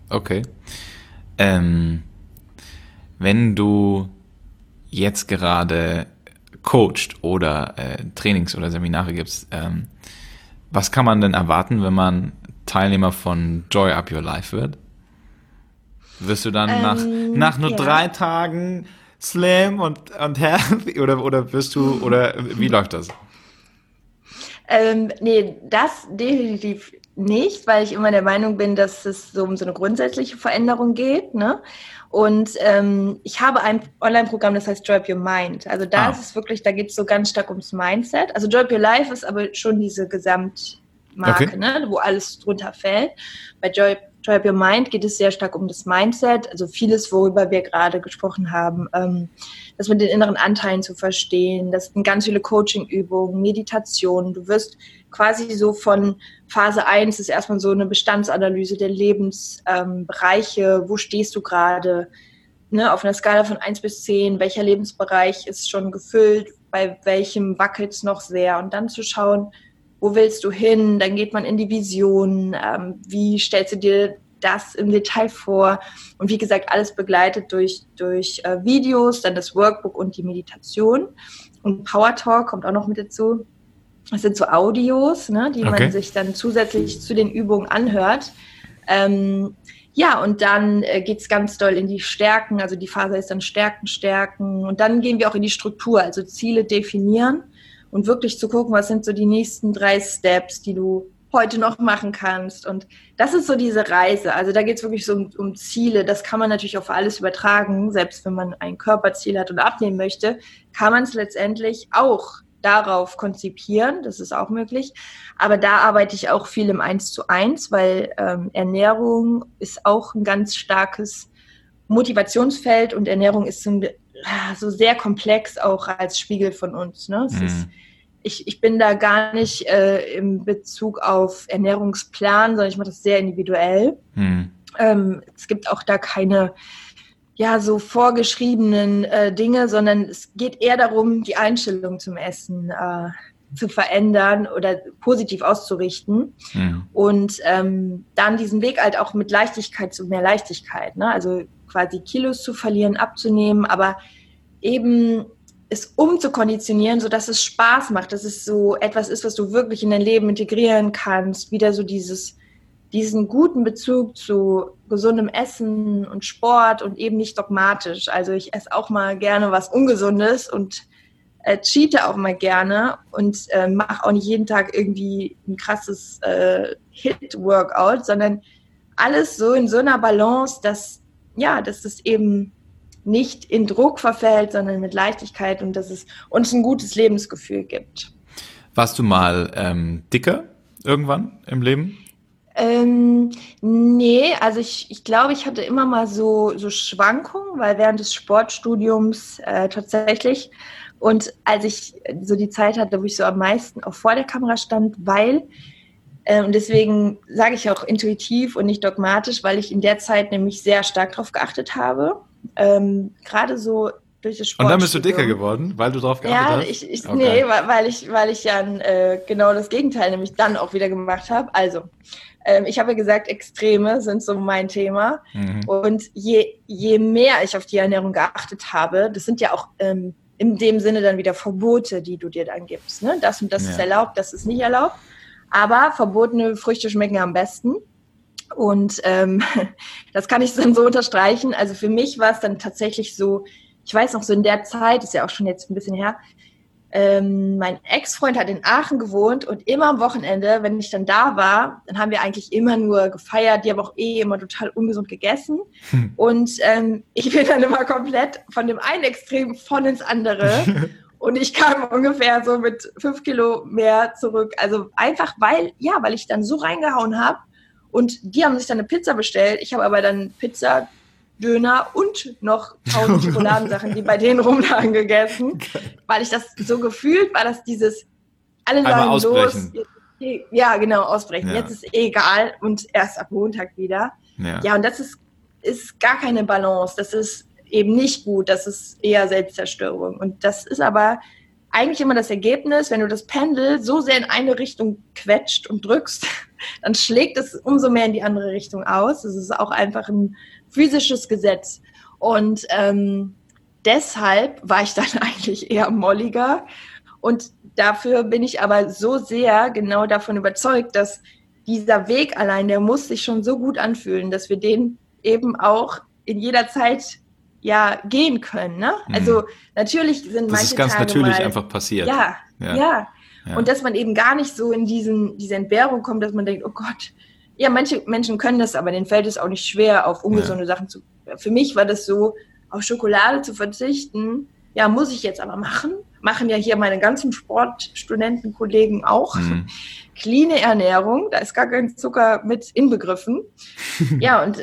Wenn du jetzt gerade coacht oder Trainings oder Seminare gibst, was kann man denn erwarten, wenn man Teilnehmer von Joy Up Your Life wird? Wirst du dann nach nur 3 Tagen slim und happy oder wirst du, oder wie läuft das? Nee, das definitiv nicht, weil ich immer der Meinung bin, dass es so um so eine grundsätzliche Veränderung geht, ne? Und ich habe ein Online-Programm, das heißt Joy Up Your Mind. Also da ist es wirklich, da geht es so ganz stark ums Mindset. Also Joy Up Your Life ist aber schon diese Gesamtmarke, ne? Wo alles drunter fällt. Bei Joy Up Your Mind geht es sehr stark um das Mindset, also vieles, worüber wir gerade gesprochen haben, das mit den inneren Anteilen zu verstehen, das sind ganz viele Coaching-Übungen, Meditationen. Du wirst quasi so von Phase 1 ist erstmal so eine Bestandsanalyse der Lebensbereiche, wo stehst du gerade, ne, auf einer Skala von 1 bis 10, welcher Lebensbereich ist schon gefüllt, bei welchem wackelt es noch sehr und dann zu schauen, wo willst du hin? Dann geht man in die Vision. Wie stellst du dir das im Detail vor? Und wie gesagt, alles begleitet durch Videos, dann das Workbook und die Meditation. Und Power Talk kommt auch noch mit dazu. Das sind so Audios, ne, die man sich dann zusätzlich zu den Übungen anhört. Ja, und dann geht's ganz doll in die Stärken. Also die Phase ist dann Stärken. Und dann gehen wir auch in die Struktur, also Ziele definieren. Und wirklich zu gucken, was sind so die nächsten 3 Steps, die du heute noch machen kannst. Und das ist so diese Reise. Also da geht es wirklich so um Ziele. Das kann man natürlich auf alles übertragen. Selbst wenn man ein Körperziel hat und abnehmen möchte, kann man es letztendlich auch darauf konzipieren. Das ist auch möglich. Aber da arbeite ich auch viel im 1:1, weil Ernährung ist auch ein ganz starkes Motivationsfeld und Ernährung ist so sehr komplex auch als Spiegel von uns. Ne? Es ist, ich bin da gar nicht in Bezug auf Ernährungsplan, sondern ich mache das sehr individuell. Es gibt auch da keine so vorgeschriebenen Dinge, sondern es geht eher darum, die Einstellung zum Essen zu verändern oder positiv auszurichten und dann diesen Weg halt auch mit Leichtigkeit zu mehr Leichtigkeit, ne? Also quasi Kilos zu verlieren, abzunehmen, aber eben es umzukonditionieren, sodass es Spaß macht, dass es so etwas ist, was du wirklich in dein Leben integrieren kannst, wieder so diesen guten Bezug zu gesundem Essen und Sport und eben nicht dogmatisch. Also ich esse auch mal gerne was Ungesundes und cheate auch mal gerne und mache auch nicht jeden Tag irgendwie ein krasses Hit-Workout, sondern alles so in so einer Balance, dass es eben nicht in Druck verfällt, sondern mit Leichtigkeit und dass es uns ein gutes Lebensgefühl gibt. Warst du mal dicker irgendwann im Leben? Nee, also ich glaube, ich hatte immer mal so Schwankungen, weil während des Sportstudiums tatsächlich und als ich so die Zeit hatte, wo ich so am meisten auch vor der Kamera stand, weil und deswegen sage ich auch intuitiv und nicht dogmatisch, weil ich in der Zeit nämlich sehr stark drauf geachtet habe. Gerade so durch das Sport. Und dann bist du dicker geworden, weil du drauf geachtet hast? Okay. Nee, weil ich ja genau das Gegenteil nämlich dann auch wieder gemacht habe. Also, ich habe ja gesagt, Extreme sind so mein Thema. Und je mehr ich auf die Ernährung geachtet habe, das sind ja auch in dem Sinne dann wieder Verbote, die du dir dann gibst. Ne? Das und das ist erlaubt, das ist nicht erlaubt. Aber verbotene Früchte schmecken am besten. Und das kann ich dann so unterstreichen. Also für mich war es dann tatsächlich so, ich weiß noch so in der Zeit, ist ja auch schon jetzt ein bisschen her, mein Ex-Freund hat in Aachen gewohnt und immer am Wochenende, wenn ich dann da war, dann haben wir eigentlich immer nur gefeiert. Die haben auch immer total ungesund gegessen. Und ich bin dann immer komplett von dem einen Extrem voll ins andere. Und ich kam ungefähr so mit 5 Kilo mehr zurück. Also einfach, weil ich dann so reingehauen habe. Und die haben sich dann eine Pizza bestellt. Ich habe aber dann Pizza, Döner und noch 1000 Schokoladensachen, die bei denen rumlagen, gegessen. Weil ich das so gefühlt, war das dieses, alle sagen los. Ja, genau, ausbrechen. Ja. Jetzt ist egal und erst ab Montag wieder. Ja, und das ist gar keine Balance. Das ist eben nicht gut. Das ist eher Selbstzerstörung. Und das ist aber eigentlich immer das Ergebnis, wenn du das Pendel so sehr in eine Richtung quetscht und drückst, dann schlägt es umso mehr in die andere Richtung aus. Das ist auch einfach ein physisches Gesetz. Und deshalb war ich dann eigentlich eher molliger. Und dafür bin ich aber so sehr genau davon überzeugt, dass dieser Weg allein, der muss sich schon so gut anfühlen, dass wir den eben auch in jeder Zeit gehen können. Ne? Also natürlich sind manche Tage das ist ganz natürlich einfach passiert. Ja. Und dass man eben gar nicht so in diese Entbehrung kommt, dass man denkt, oh Gott, ja, manche Menschen können das, aber denen fällt es auch nicht schwer, auf ungesunde Sachen zu. Für mich war das so, auf Schokolade zu verzichten, ja, muss ich jetzt aber machen ja hier meine ganzen Sportstudentenkollegen auch. Cleane Ernährung, da ist gar kein Zucker mit inbegriffen. Ja, und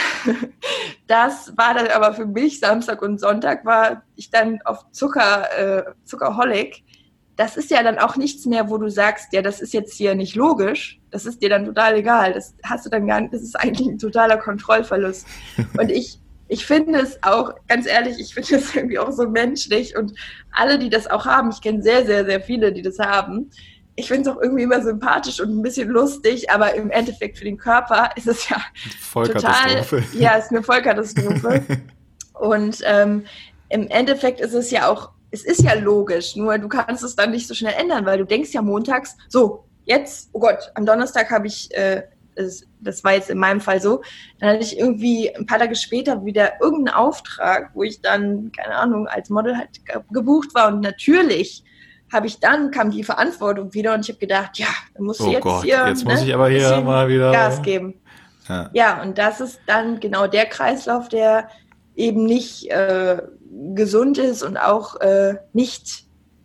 das war dann aber für mich, Samstag und Sonntag war ich dann auf Zuckerholic. Das ist ja dann auch nichts mehr, wo du sagst, ja, das ist jetzt hier nicht logisch, das ist dir dann total egal, das hast du dann gar nicht, das ist eigentlich ein totaler Kontrollverlust. Und ich finde es auch, ganz ehrlich, ich finde es irgendwie auch so menschlich und alle, die das auch haben, ich kenne sehr, sehr, sehr viele, die das haben, ich finde es auch irgendwie immer sympathisch und ein bisschen lustig, aber im Endeffekt für den Körper ist es ja Vollkatastrophe. Total, ja, ist eine Vollkatastrophe. Und im Endeffekt ist es ja auch, es ist ja logisch, nur du kannst es dann nicht so schnell ändern, weil du denkst ja montags, so, jetzt, oh Gott, am Donnerstag habe ich, das war jetzt in meinem Fall so, dann hatte ich irgendwie ein paar Tage später wieder irgendeinen Auftrag, wo ich dann, keine Ahnung, als Model halt gebucht war und natürlich kam die Verantwortung wieder und ich habe gedacht, ja, dann musst du jetzt muss ich aber hier mal wieder Gas geben. Ja, und das ist dann genau der Kreislauf, der eben nicht gesund ist und auch nicht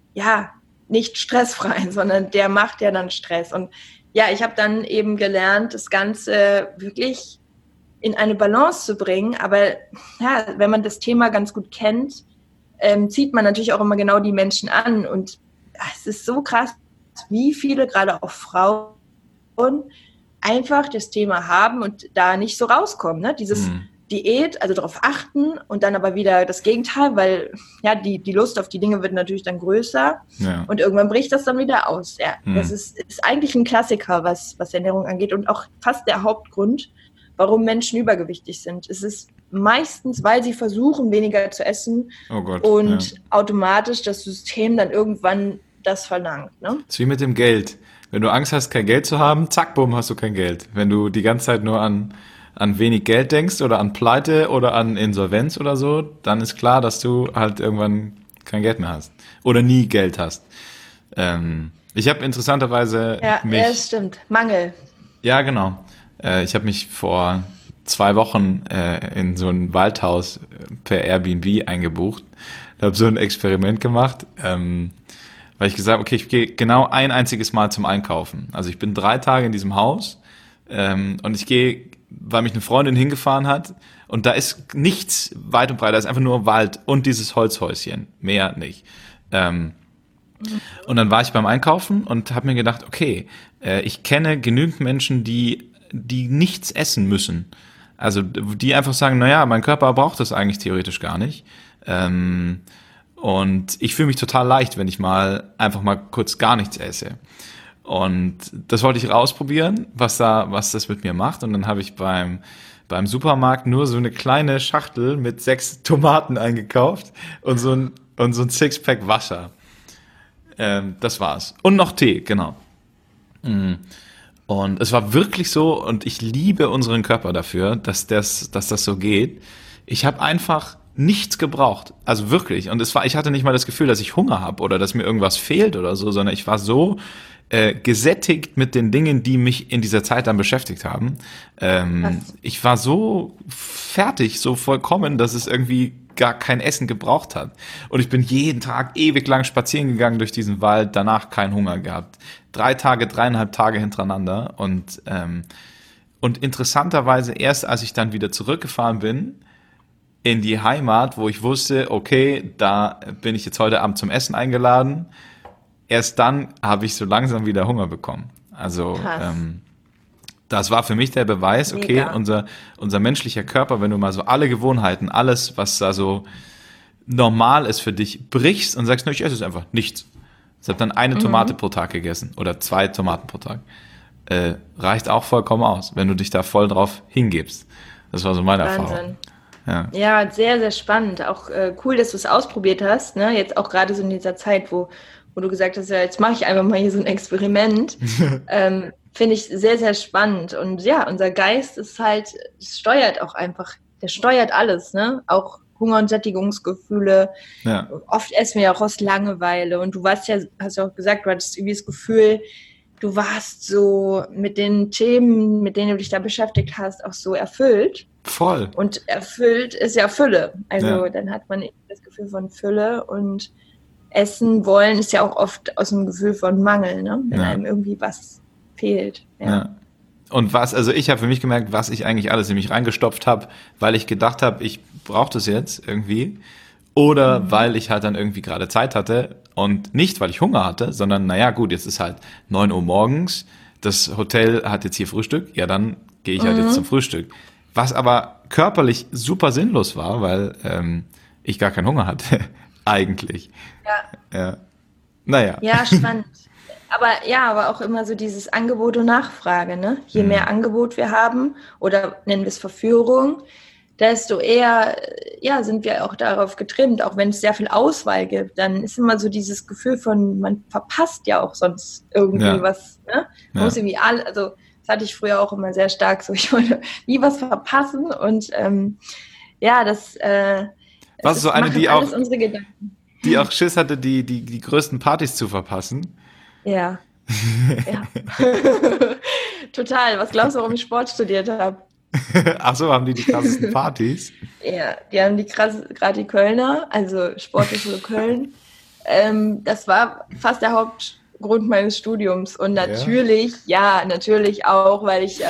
stressfrei, sondern der macht ja dann Stress. Und ja, ich habe dann eben gelernt, das Ganze wirklich in eine Balance zu bringen. Aber ja, wenn man das Thema ganz gut kennt, zieht man natürlich auch immer genau die Menschen an. Und es ist so krass, wie viele, gerade auch Frauen, einfach das Thema haben und da nicht so rauskommen. Ne? Dieses Diät, also darauf achten und dann aber wieder das Gegenteil, weil ja die Lust auf die Dinge wird natürlich dann größer und irgendwann bricht das dann wieder aus. Ja, das ist eigentlich ein Klassiker, was Ernährung angeht und auch fast der Hauptgrund, warum Menschen übergewichtig sind. Es ist meistens, weil sie versuchen, weniger zu essen und automatisch das System dann irgendwann das verlangt. Ne? Das ist wie mit dem Geld. Wenn du Angst hast, kein Geld zu haben, zack, bumm, hast du kein Geld. Wenn du die ganze Zeit nur an wenig Geld denkst oder an Pleite oder an Insolvenz oder so, dann ist klar, dass du halt irgendwann kein Geld mehr hast. Oder nie Geld hast. Ich habe interessanterweise ja, das stimmt. Mangel. Ja, genau. Ich habe mich vor 2 Wochen in so ein Waldhaus per Airbnb eingebucht. Ich habe so ein Experiment gemacht, weil ich gesagt habe, okay, ich gehe genau ein einziges Mal zum Einkaufen. Also ich bin 3 Tage in diesem Haus und ich gehe, weil mich eine Freundin hingefahren hat und da ist nichts weit und breit, da ist einfach nur Wald und dieses Holzhäuschen, mehr nicht. Und dann war ich beim Einkaufen und habe mir gedacht, okay, ich kenne genügend Menschen, die nichts essen müssen. Also die einfach sagen, naja, mein Körper braucht das eigentlich theoretisch gar nicht. Und ich fühle mich total leicht, wenn ich einfach mal kurz gar nichts esse. Und das wollte ich ausprobieren, was das mit mir macht. Und dann habe ich beim Supermarkt nur so eine kleine Schachtel mit 6 Tomaten eingekauft und so ein Sixpack Wasser. Das war's. Und noch Tee, genau. Und es war wirklich so, und ich liebe unseren Körper dafür, dass das so geht. Ich habe einfach nichts gebraucht. Also wirklich. Und ich hatte nicht mal das Gefühl, dass ich Hunger habe oder dass mir irgendwas fehlt oder so, sondern ich war so gesättigt mit den Dingen, die mich in dieser Zeit dann beschäftigt haben. Ich war so fertig, so vollkommen, dass es irgendwie gar kein Essen gebraucht hat. Und ich bin jeden Tag ewig lang spazieren gegangen durch diesen Wald, danach keinen Hunger gehabt. 3,5 Tage hintereinander. Und interessanterweise erst, als ich dann wieder zurückgefahren bin in die Heimat, wo ich wusste, okay, da bin ich jetzt heute Abend zum Essen eingeladen, erst dann habe ich so langsam wieder Hunger bekommen. Also das war für mich der Beweis, okay, unser menschlicher Körper, wenn du mal so alle Gewohnheiten, alles, was da so normal ist für dich, brichst und sagst, ich esse es einfach, nichts. Ich habe dann eine Tomate pro Tag gegessen oder 2 Tomaten pro Tag. Reicht auch vollkommen aus, wenn du dich da voll drauf hingibst. Das war so meine Erfahrung. Ja, sehr, sehr spannend. Auch cool, dass du es ausprobiert hast. Ne? Jetzt auch gerade so in dieser Zeit, wo du gesagt hast, ja, jetzt mache ich einfach mal hier so ein Experiment. Finde ich sehr, sehr spannend. Und ja, unser Geist ist halt, es steuert auch einfach, der steuert alles, ne? Auch Hunger- und Sättigungsgefühle. Ja. Oft essen wir ja auch aus Langeweile. Und du hast ja auch gesagt, du hattest irgendwie das Gefühl, du warst so mit den Themen, mit denen du dich da beschäftigt hast, auch so erfüllt. Voll. Und erfüllt ist ja Fülle. Also dann hat man das Gefühl von Fülle, und essen wollen ist ja auch oft aus einem Gefühl von Mangel, ne? Wenn einem irgendwie was fehlt. Ja. Und ich habe für mich gemerkt, was ich eigentlich alles in mich reingestopft habe, weil ich gedacht habe, ich brauche das jetzt irgendwie. Oder weil ich halt dann irgendwie gerade Zeit hatte und nicht, weil ich Hunger hatte, sondern naja gut, jetzt ist halt 9 Uhr morgens, das Hotel hat jetzt hier Frühstück, ja dann gehe ich halt jetzt zum Frühstück. Was aber körperlich super sinnlos war, weil ich gar keinen Hunger hatte, eigentlich. Ja. Naja. Ja, spannend. Aber auch immer so dieses Angebot und Nachfrage, ne? Je mehr Angebot wir haben, oder nennen wir es Verführung, desto eher sind wir auch darauf getrimmt, auch wenn es sehr viel Auswahl gibt, dann ist immer so dieses Gefühl von, man verpasst ja auch sonst irgendwie was. Ne? Man muss irgendwie also das hatte ich früher auch immer sehr stark so, ich wollte nie was verpassen, und das was ist so eine, die auch, unsere Gedanken. Die auch Schiss hatte, die größten Partys zu verpassen? Ja. Total. Was glaubst du, warum ich Sport studiert habe? Ach so, haben die krassesten Partys? Ja, die haben gerade die Kölner, also Sporthochschule Köln. Das war fast der Hauptgrund meines Studiums. Und natürlich auch, weil ich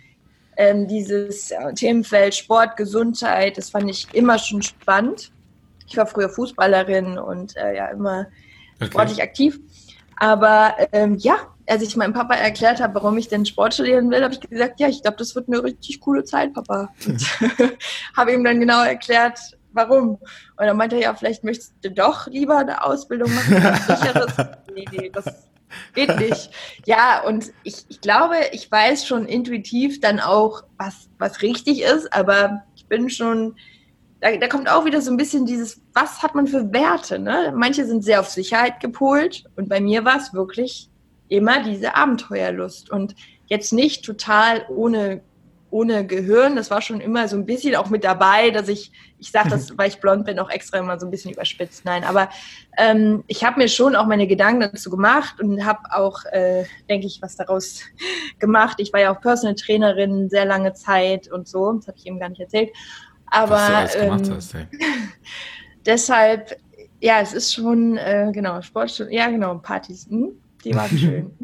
dieses Themenfeld Sport, Gesundheit, das fand ich immer schon spannend. Ich war früher Fußballerin und immer sportlich aktiv. Aber als ich meinem Papa erklärt habe, warum ich denn Sport studieren will, habe ich gesagt, ja, ich glaube, das wird eine richtig coole Zeit, Papa. Und habe ihm dann genau erklärt, warum. Und dann meinte er, ja, vielleicht möchtest du doch lieber eine Ausbildung machen, was Sicheres. Nee, das geht nicht. Ja, und ich glaube, ich weiß schon intuitiv dann auch, was richtig ist, aber ich bin schon, da kommt auch wieder so ein bisschen dieses, was hat man für Werte, ne? Manche sind sehr auf Sicherheit gepolt, und bei mir war es wirklich immer diese Abenteuerlust, und jetzt nicht total ohne Gehirn, das war schon immer so ein bisschen auch mit dabei, dass ich sage das, weil ich blond bin, auch extra immer so ein bisschen überspitzt, nein, aber ich habe mir schon auch meine Gedanken dazu gemacht und habe auch, denke ich, was daraus gemacht. Ich war ja auch Personal Trainerin sehr lange Zeit und so, das habe ich eben gar nicht erzählt, aber was du alles gemacht hast, ey. Deshalb, ja, es ist schon, Sport, ja genau, Partys, die waren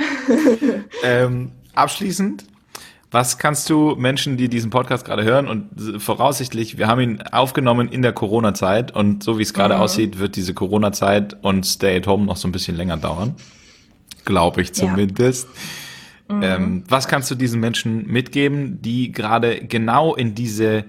schön. Abschließend, was kannst du Menschen, die diesen Podcast gerade hören, und voraussichtlich, wir haben ihn aufgenommen in der Corona-Zeit, und so wie es gerade aussieht, wird diese Corona-Zeit und Stay at Home noch so ein bisschen länger dauern. Glaube ich zumindest. Was kannst du diesen Menschen mitgeben, die gerade genau in diese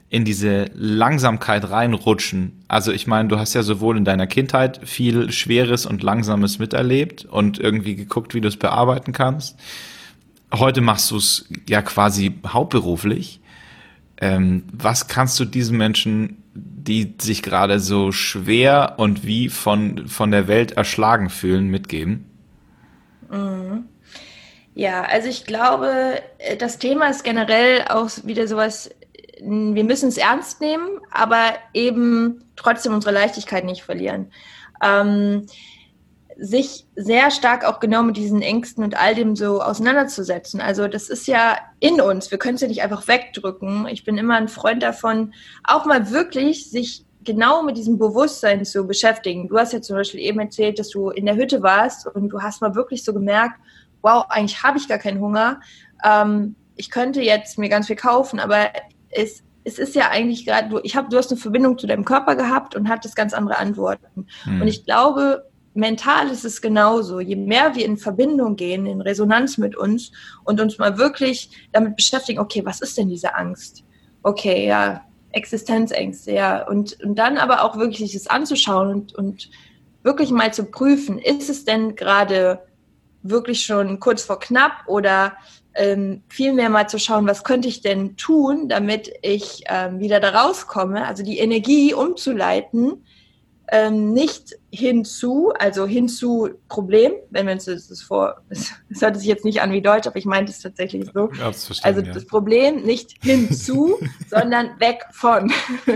Langsamkeit reinrutschen? Also ich meine, du hast ja sowohl in deiner Kindheit viel Schweres und Langsames miterlebt und irgendwie geguckt, wie du es bearbeiten kannst. Heute machst du es ja quasi hauptberuflich. Was kannst du diesen Menschen, die sich gerade so schwer und wie von der Welt erschlagen fühlen, mitgeben? Ja, also ich glaube, das Thema ist generell auch wieder sowas, wir müssen es ernst nehmen, aber eben trotzdem unsere Leichtigkeit nicht verlieren. Sich sehr stark auch genau mit diesen Ängsten und all dem so auseinanderzusetzen. Also das ist ja in uns, wir können es ja nicht einfach wegdrücken. Ich bin immer ein Freund davon, auch mal wirklich sich genau mit diesem Bewusstsein zu beschäftigen. Du hast ja zum Beispiel eben erzählt, dass du in der Hütte warst und du hast mal wirklich so gemerkt, wow, eigentlich habe ich gar keinen Hunger. Ich könnte jetzt mir ganz viel kaufen, aber es ist ja eigentlich gerade, du hast eine Verbindung zu deinem Körper gehabt und hattest ganz andere Antworten. Und ich glaube, mental ist es genauso. Je mehr wir in Verbindung gehen, in Resonanz mit uns und uns mal wirklich damit beschäftigen, okay, was ist denn diese Angst? Okay, ja, Existenzängste, ja. Und dann aber auch wirklich das anzuschauen und wirklich mal zu prüfen, ist es denn gerade wirklich schon kurz vor knapp, oder vielmehr mal zu schauen, was könnte ich denn tun, damit ich wieder da rauskomme, also die Energie umzuleiten, nicht hinzu, also hinzu Problem, wenn wir uns das es hört sich jetzt nicht an wie Deutsch, aber ich meinte es tatsächlich so. Also das Problem nicht hinzu, sondern weg von.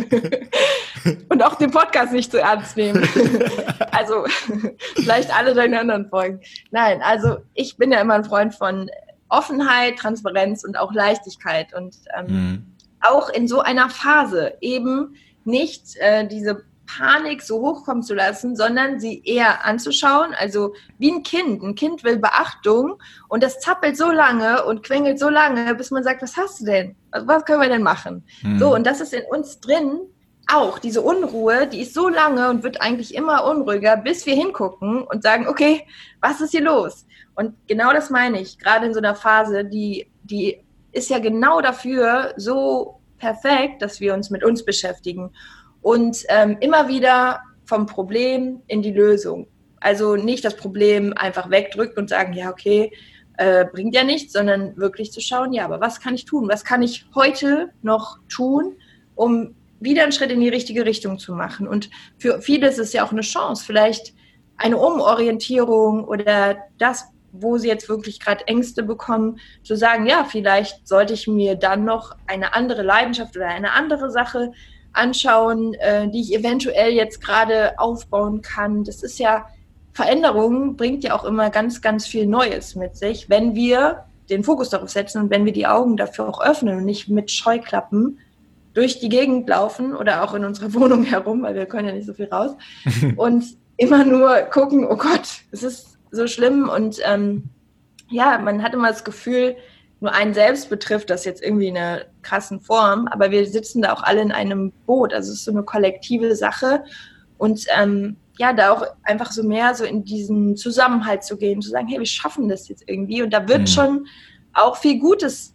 Und auch den Podcast nicht zu ernst nehmen. Also vielleicht alle deine anderen Folgen. Nein, also ich bin ja immer ein Freund von Offenheit, Transparenz und auch Leichtigkeit und auch in so einer Phase eben nicht diese Panik so hochkommen zu lassen, sondern sie eher anzuschauen, also wie ein Kind. Ein Kind will Beachtung und das zappelt so lange und quengelt so lange, bis man sagt, was hast du denn? Was können wir denn machen? So, und das ist in uns drin auch, diese Unruhe, die ist so lange und wird eigentlich immer unruhiger, bis wir hingucken und sagen, okay, was ist hier los? Und genau das meine ich, gerade in so einer Phase, die ist ja genau dafür so perfekt, dass wir uns mit uns beschäftigen. Und immer wieder vom Problem in die Lösung. Also nicht das Problem einfach wegdrücken und sagen, ja, okay, bringt ja nichts, sondern wirklich zu schauen, ja, aber was kann ich tun? Was kann ich heute noch tun, um wieder einen Schritt in die richtige Richtung zu machen? Und für viele ist es ja auch eine Chance, vielleicht eine Umorientierung oder das, wo sie jetzt wirklich gerade Ängste bekommen, zu sagen, ja, vielleicht sollte ich mir dann noch eine andere Leidenschaft oder eine andere Sache anschauen, die ich eventuell jetzt gerade aufbauen kann. Das ist ja, Veränderung bringt ja auch immer ganz, ganz viel Neues mit sich, wenn wir den Fokus darauf setzen und wenn wir die Augen dafür auch öffnen und nicht mit Scheuklappen durch die Gegend laufen oder auch in unserer Wohnung herum, weil wir können ja nicht so viel raus und immer nur gucken, oh Gott, es ist so schlimm und ja, man hat immer das Gefühl, nur einen selbst betrifft das jetzt irgendwie in einer krassen Form, aber wir sitzen da auch alle in einem Boot, also es ist so eine kollektive Sache und ja, da auch einfach so mehr so in diesen Zusammenhalt zu gehen, zu sagen, hey, wir schaffen das jetzt irgendwie und da wird schon auch viel Gutes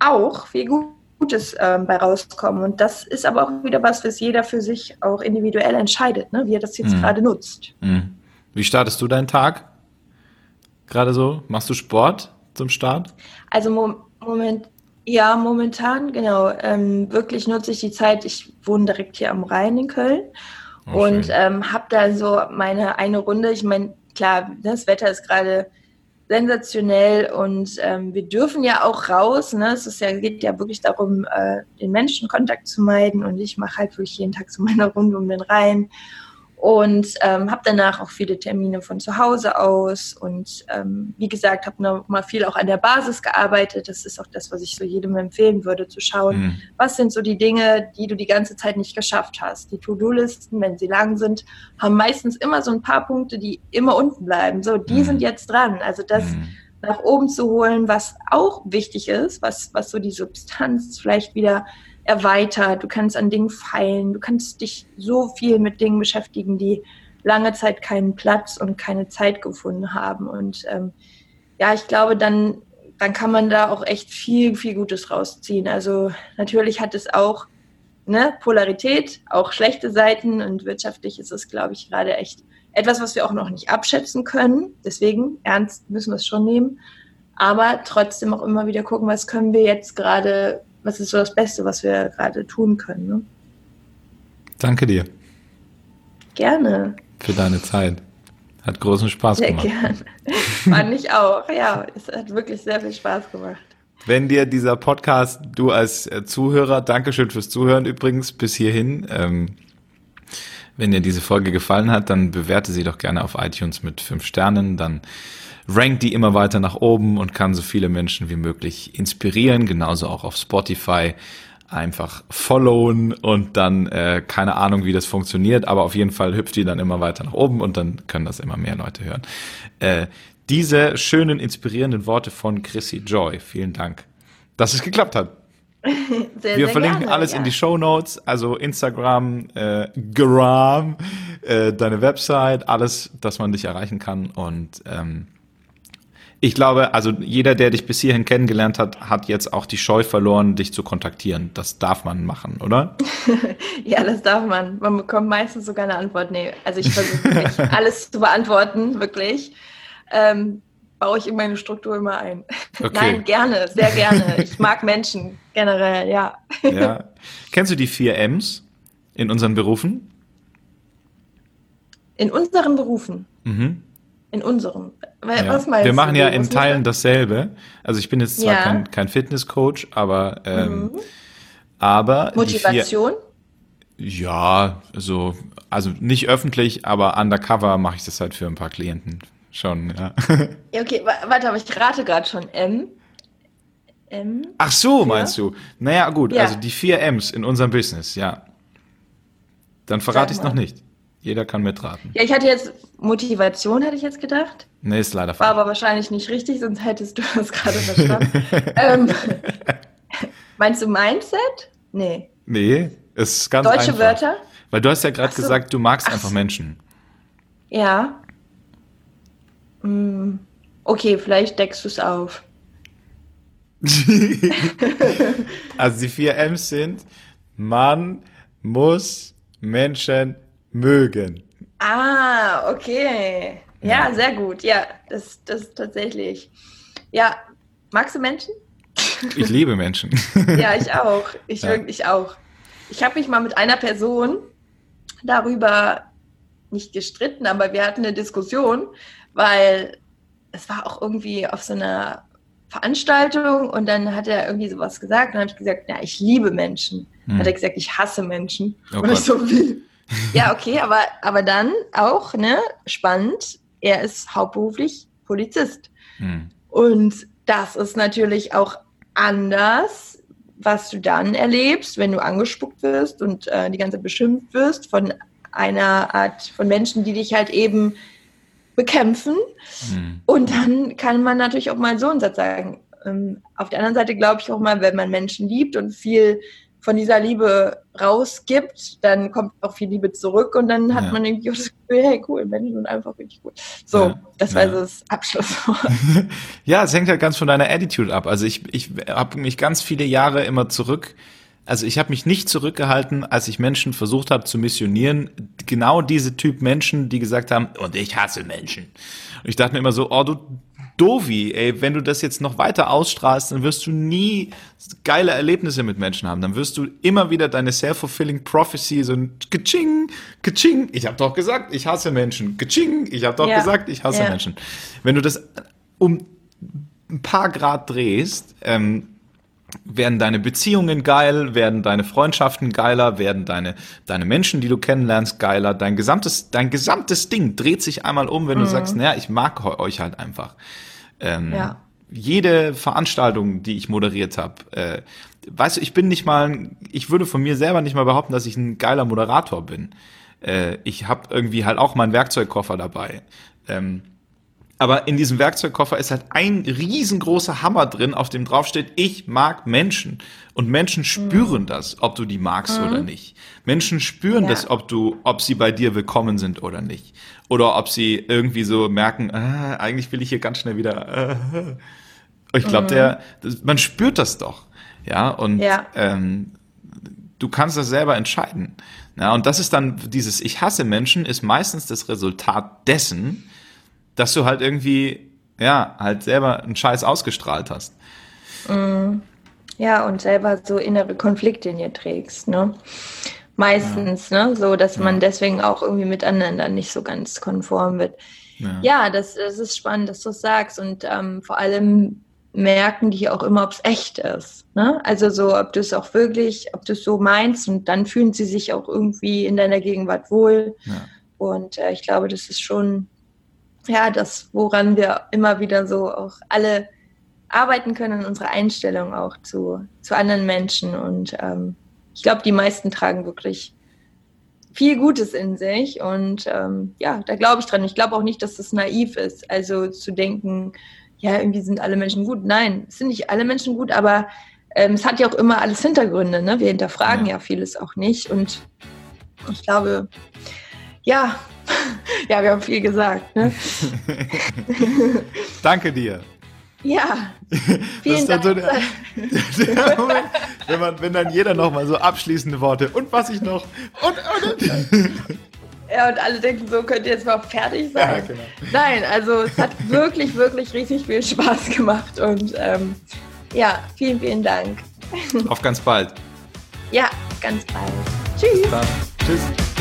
bei rauskommen und das ist aber auch wieder was jeder für sich auch individuell entscheidet, ne, wie er das jetzt gerade nutzt. Wie startest du deinen Tag? Gerade so? Machst du Sport zum Start? Also momentan, genau. Wirklich nutze ich die Zeit. Ich wohne direkt hier am Rhein in Köln und habe da so meine eine Runde. Ich meine, klar, das Wetter ist gerade sensationell und wir dürfen ja auch raus. Ne? Geht ja wirklich darum, den Menschenkontakt zu meiden und ich mache halt wirklich jeden Tag so meine Runde um den Rhein. Und habe danach auch viele Termine von zu Hause aus und wie gesagt, habe noch mal viel auch an der Basis gearbeitet. Das ist auch das, was ich so jedem empfehlen würde, zu schauen, was sind so die Dinge, die du die ganze Zeit nicht geschafft hast. Die To-Do-Listen, wenn sie lang sind, haben meistens immer so ein paar Punkte, die immer unten bleiben. So, die sind jetzt dran. Also das nach oben zu holen, was auch wichtig ist, was so die Substanz vielleicht wieder erweitert, du kannst an Dingen feilen, du kannst dich so viel mit Dingen beschäftigen, die lange Zeit keinen Platz und keine Zeit gefunden haben. Und ja, ich glaube, dann kann man da auch echt viel, viel Gutes rausziehen. Also natürlich hat es auch Polarität, auch schlechte Seiten und wirtschaftlich ist es, glaube ich, gerade echt etwas, was wir auch noch nicht abschätzen können. Deswegen ernst müssen wir es schon nehmen. Aber trotzdem auch immer wieder gucken, was können wir jetzt gerade, was ist so das Beste, was wir gerade tun können. Ne? Danke dir. Gerne. Für deine Zeit. Hat großen Spaß gemacht. Sehr gerne. Fand ich auch. Ja, es hat wirklich sehr viel Spaß gemacht. Wenn dir dieser Podcast, du als Zuhörer, Dankeschön fürs Zuhören übrigens bis hierhin, wenn dir diese Folge gefallen hat, dann bewerte sie doch gerne auf iTunes mit 5 Sternen, dann rankt die immer weiter nach oben und kann so viele Menschen wie möglich inspirieren, genauso auch auf Spotify. Einfach followen und dann, keine Ahnung, wie das funktioniert, aber auf jeden Fall hüpft die dann immer weiter nach oben und dann können das immer mehr Leute hören. Diese schönen, inspirierenden Worte von Chrissy Joy, vielen Dank, dass es geklappt hat. Wir verlinken gerne, alles in die Shownotes, also Instagram, Gram, deine Website, alles, dass man dich erreichen kann und ich glaube, also jeder, der dich bis hierhin kennengelernt hat, hat jetzt auch die Scheu verloren, dich zu kontaktieren. Das darf man machen, oder? Ja, das darf man. Man bekommt meistens sogar eine Antwort. Nee, also ich versuche wirklich alles zu beantworten, wirklich. Baue ich in meine Struktur immer ein. Okay. Nein, gerne, sehr gerne. Ich mag Menschen generell, ja. Ja. Kennst du die 4 M's in unseren Berufen? In unseren Berufen. Mhm. In unserem. Ja. Was meinst du? Wir machen ja Was in muss Teilen man- dasselbe. Also ich bin jetzt zwar Ja. kein Fitnesscoach, aber die Motivation? ja, also nicht öffentlich, aber undercover mache ich das halt für ein paar Klienten schon, ja. Ja, okay, warte, aber ich rate gerade schon. M. Ach so, Ja. meinst du? Naja, gut, Ja. also die 4 M's in unserem Business, ja. Dann verrate ich es Sag noch mal. nicht. Jeder kann mitraten. Ja, ich hatte jetzt Motivation, hätte ich jetzt gedacht. Nee, ist leider War falsch. aber wahrscheinlich nicht richtig, sonst hättest du das gerade verstanden. Meinst du Mindset? Nee. Nee, ist ganz Deutsche einfach. Wörter? Weil du hast ja gerade Ach so. gesagt, du magst Ach einfach so. Menschen. Ja. Okay, vielleicht deckst du es auf. Also die 4 M's sind, man muss Menschen mögen. Ah, okay. Ja, sehr gut. Ja, das tatsächlich. Ja, magst du Menschen? Ich liebe Menschen. Ja, ich auch. Ich Ja. wirklich auch. Ich habe mich mal mit einer Person darüber nicht gestritten, aber wir hatten eine Diskussion, weil es war auch irgendwie auf so einer Veranstaltung und dann hat er irgendwie sowas gesagt und dann habe ich gesagt, ja, ich liebe Menschen. Hat er gesagt, ich hasse Menschen. Oh und ich Gott. so, wie? Ja, okay, aber dann auch, ne, spannend, er ist hauptberuflich Polizist. Und das ist natürlich auch anders, was du dann erlebst, wenn du angespuckt wirst und die ganze Zeit beschimpft wirst von einer Art von Menschen, die dich halt eben bekämpfen. Und dann kann man natürlich auch mal so einen Satz sagen. Auf der anderen Seite glaube ich auch mal, wenn man Menschen liebt und viel von dieser Liebe rausgibt, dann kommt auch viel Liebe zurück und dann hat Ja. man irgendwie auch das Gefühl, hey, cool, Menschen sind einfach richtig gut. So, Ja. das war Ja. so das Abschlusswort. Ja, es hängt halt ganz von deiner Attitude ab. Also ich habe mich ganz viele Jahre immer ich habe mich nicht zurückgehalten, als ich Menschen versucht habe zu missionieren. Genau diese Typ Menschen, die gesagt haben, und ich hasse Menschen. Und ich dachte mir immer so, oh du Dovi, ey, wenn du das jetzt noch weiter ausstrahlst, dann wirst du nie geile Erlebnisse mit Menschen haben. Dann wirst du immer wieder deine self-fulfilling prophecy, so ein Kaching, Kaching, ich habe doch gesagt, ich hasse Menschen. Kaching, ich habe doch Ja. gesagt, ich hasse Ja. Menschen. Wenn du das um ein paar Grad drehst, werden deine Beziehungen geil, werden deine Freundschaften geiler, werden deine Menschen, die du kennenlernst, geiler. Dein gesamtes Ding dreht sich einmal um, wenn du sagst, naja, ich mag euch halt einfach. Ja. Jede Veranstaltung, die ich moderiert habe, weißt du, ich würde von mir selber nicht mal behaupten, dass ich ein geiler Moderator bin. Ich habe irgendwie halt auch meinen Werkzeugkoffer dabei. Aber in diesem Werkzeugkoffer ist halt ein riesengroßer Hammer drin, auf dem drauf steht, ich mag Menschen. Und Menschen spüren das, ob du die magst oder nicht. Menschen spüren Ja. das, ob sie bei dir willkommen sind oder nicht. Oder ob sie irgendwie so merken, eigentlich will ich hier ganz schnell wieder. Ich glaube, man spürt das doch. Ja, und Ja. du kannst das selber entscheiden. Ja, und das ist dann dieses Ich hasse Menschen ist meistens das Resultat dessen, dass du halt irgendwie, ja, halt selber einen Scheiß ausgestrahlt hast. Ja, und selber so innere Konflikte in dir trägst, ne? Meistens, ne? So, dass man deswegen auch irgendwie mit anderen dann nicht so ganz konform wird. Ja, das ist spannend, dass du es sagst. Und vor allem merken die auch immer, ob es echt ist. Ne? Also so, ob du es auch wirklich, ob du es so meinst und dann fühlen sie sich auch irgendwie in deiner Gegenwart wohl. Ja. Und ich glaube, das ist schon ja das, woran wir immer wieder so auch alle arbeiten können, in unserer Einstellung auch zu anderen Menschen. Und ich glaube, die meisten tragen wirklich viel Gutes in sich. Und ja, da glaube ich dran. Ich glaube auch nicht, dass das naiv ist. Also zu denken, ja, irgendwie sind alle Menschen gut. Nein, es sind nicht alle Menschen gut, aber es hat ja auch immer alles Hintergründe. Ne? Wir hinterfragen ja vieles auch nicht. Und ich glaube, ja, ja, wir haben viel gesagt. Ne? Danke dir. Ja, vielen Dank. So der Moment, wenn dann jeder nochmal so abschließende Worte und was ich noch und Ja, und alle denken so, könnt ihr jetzt mal fertig sein? Ja, genau. Nein, also es hat wirklich, wirklich richtig viel Spaß gemacht und ja, vielen, vielen Dank. Auf ganz bald. Ja, ganz bald. Tschüss. Dann. Tschüss.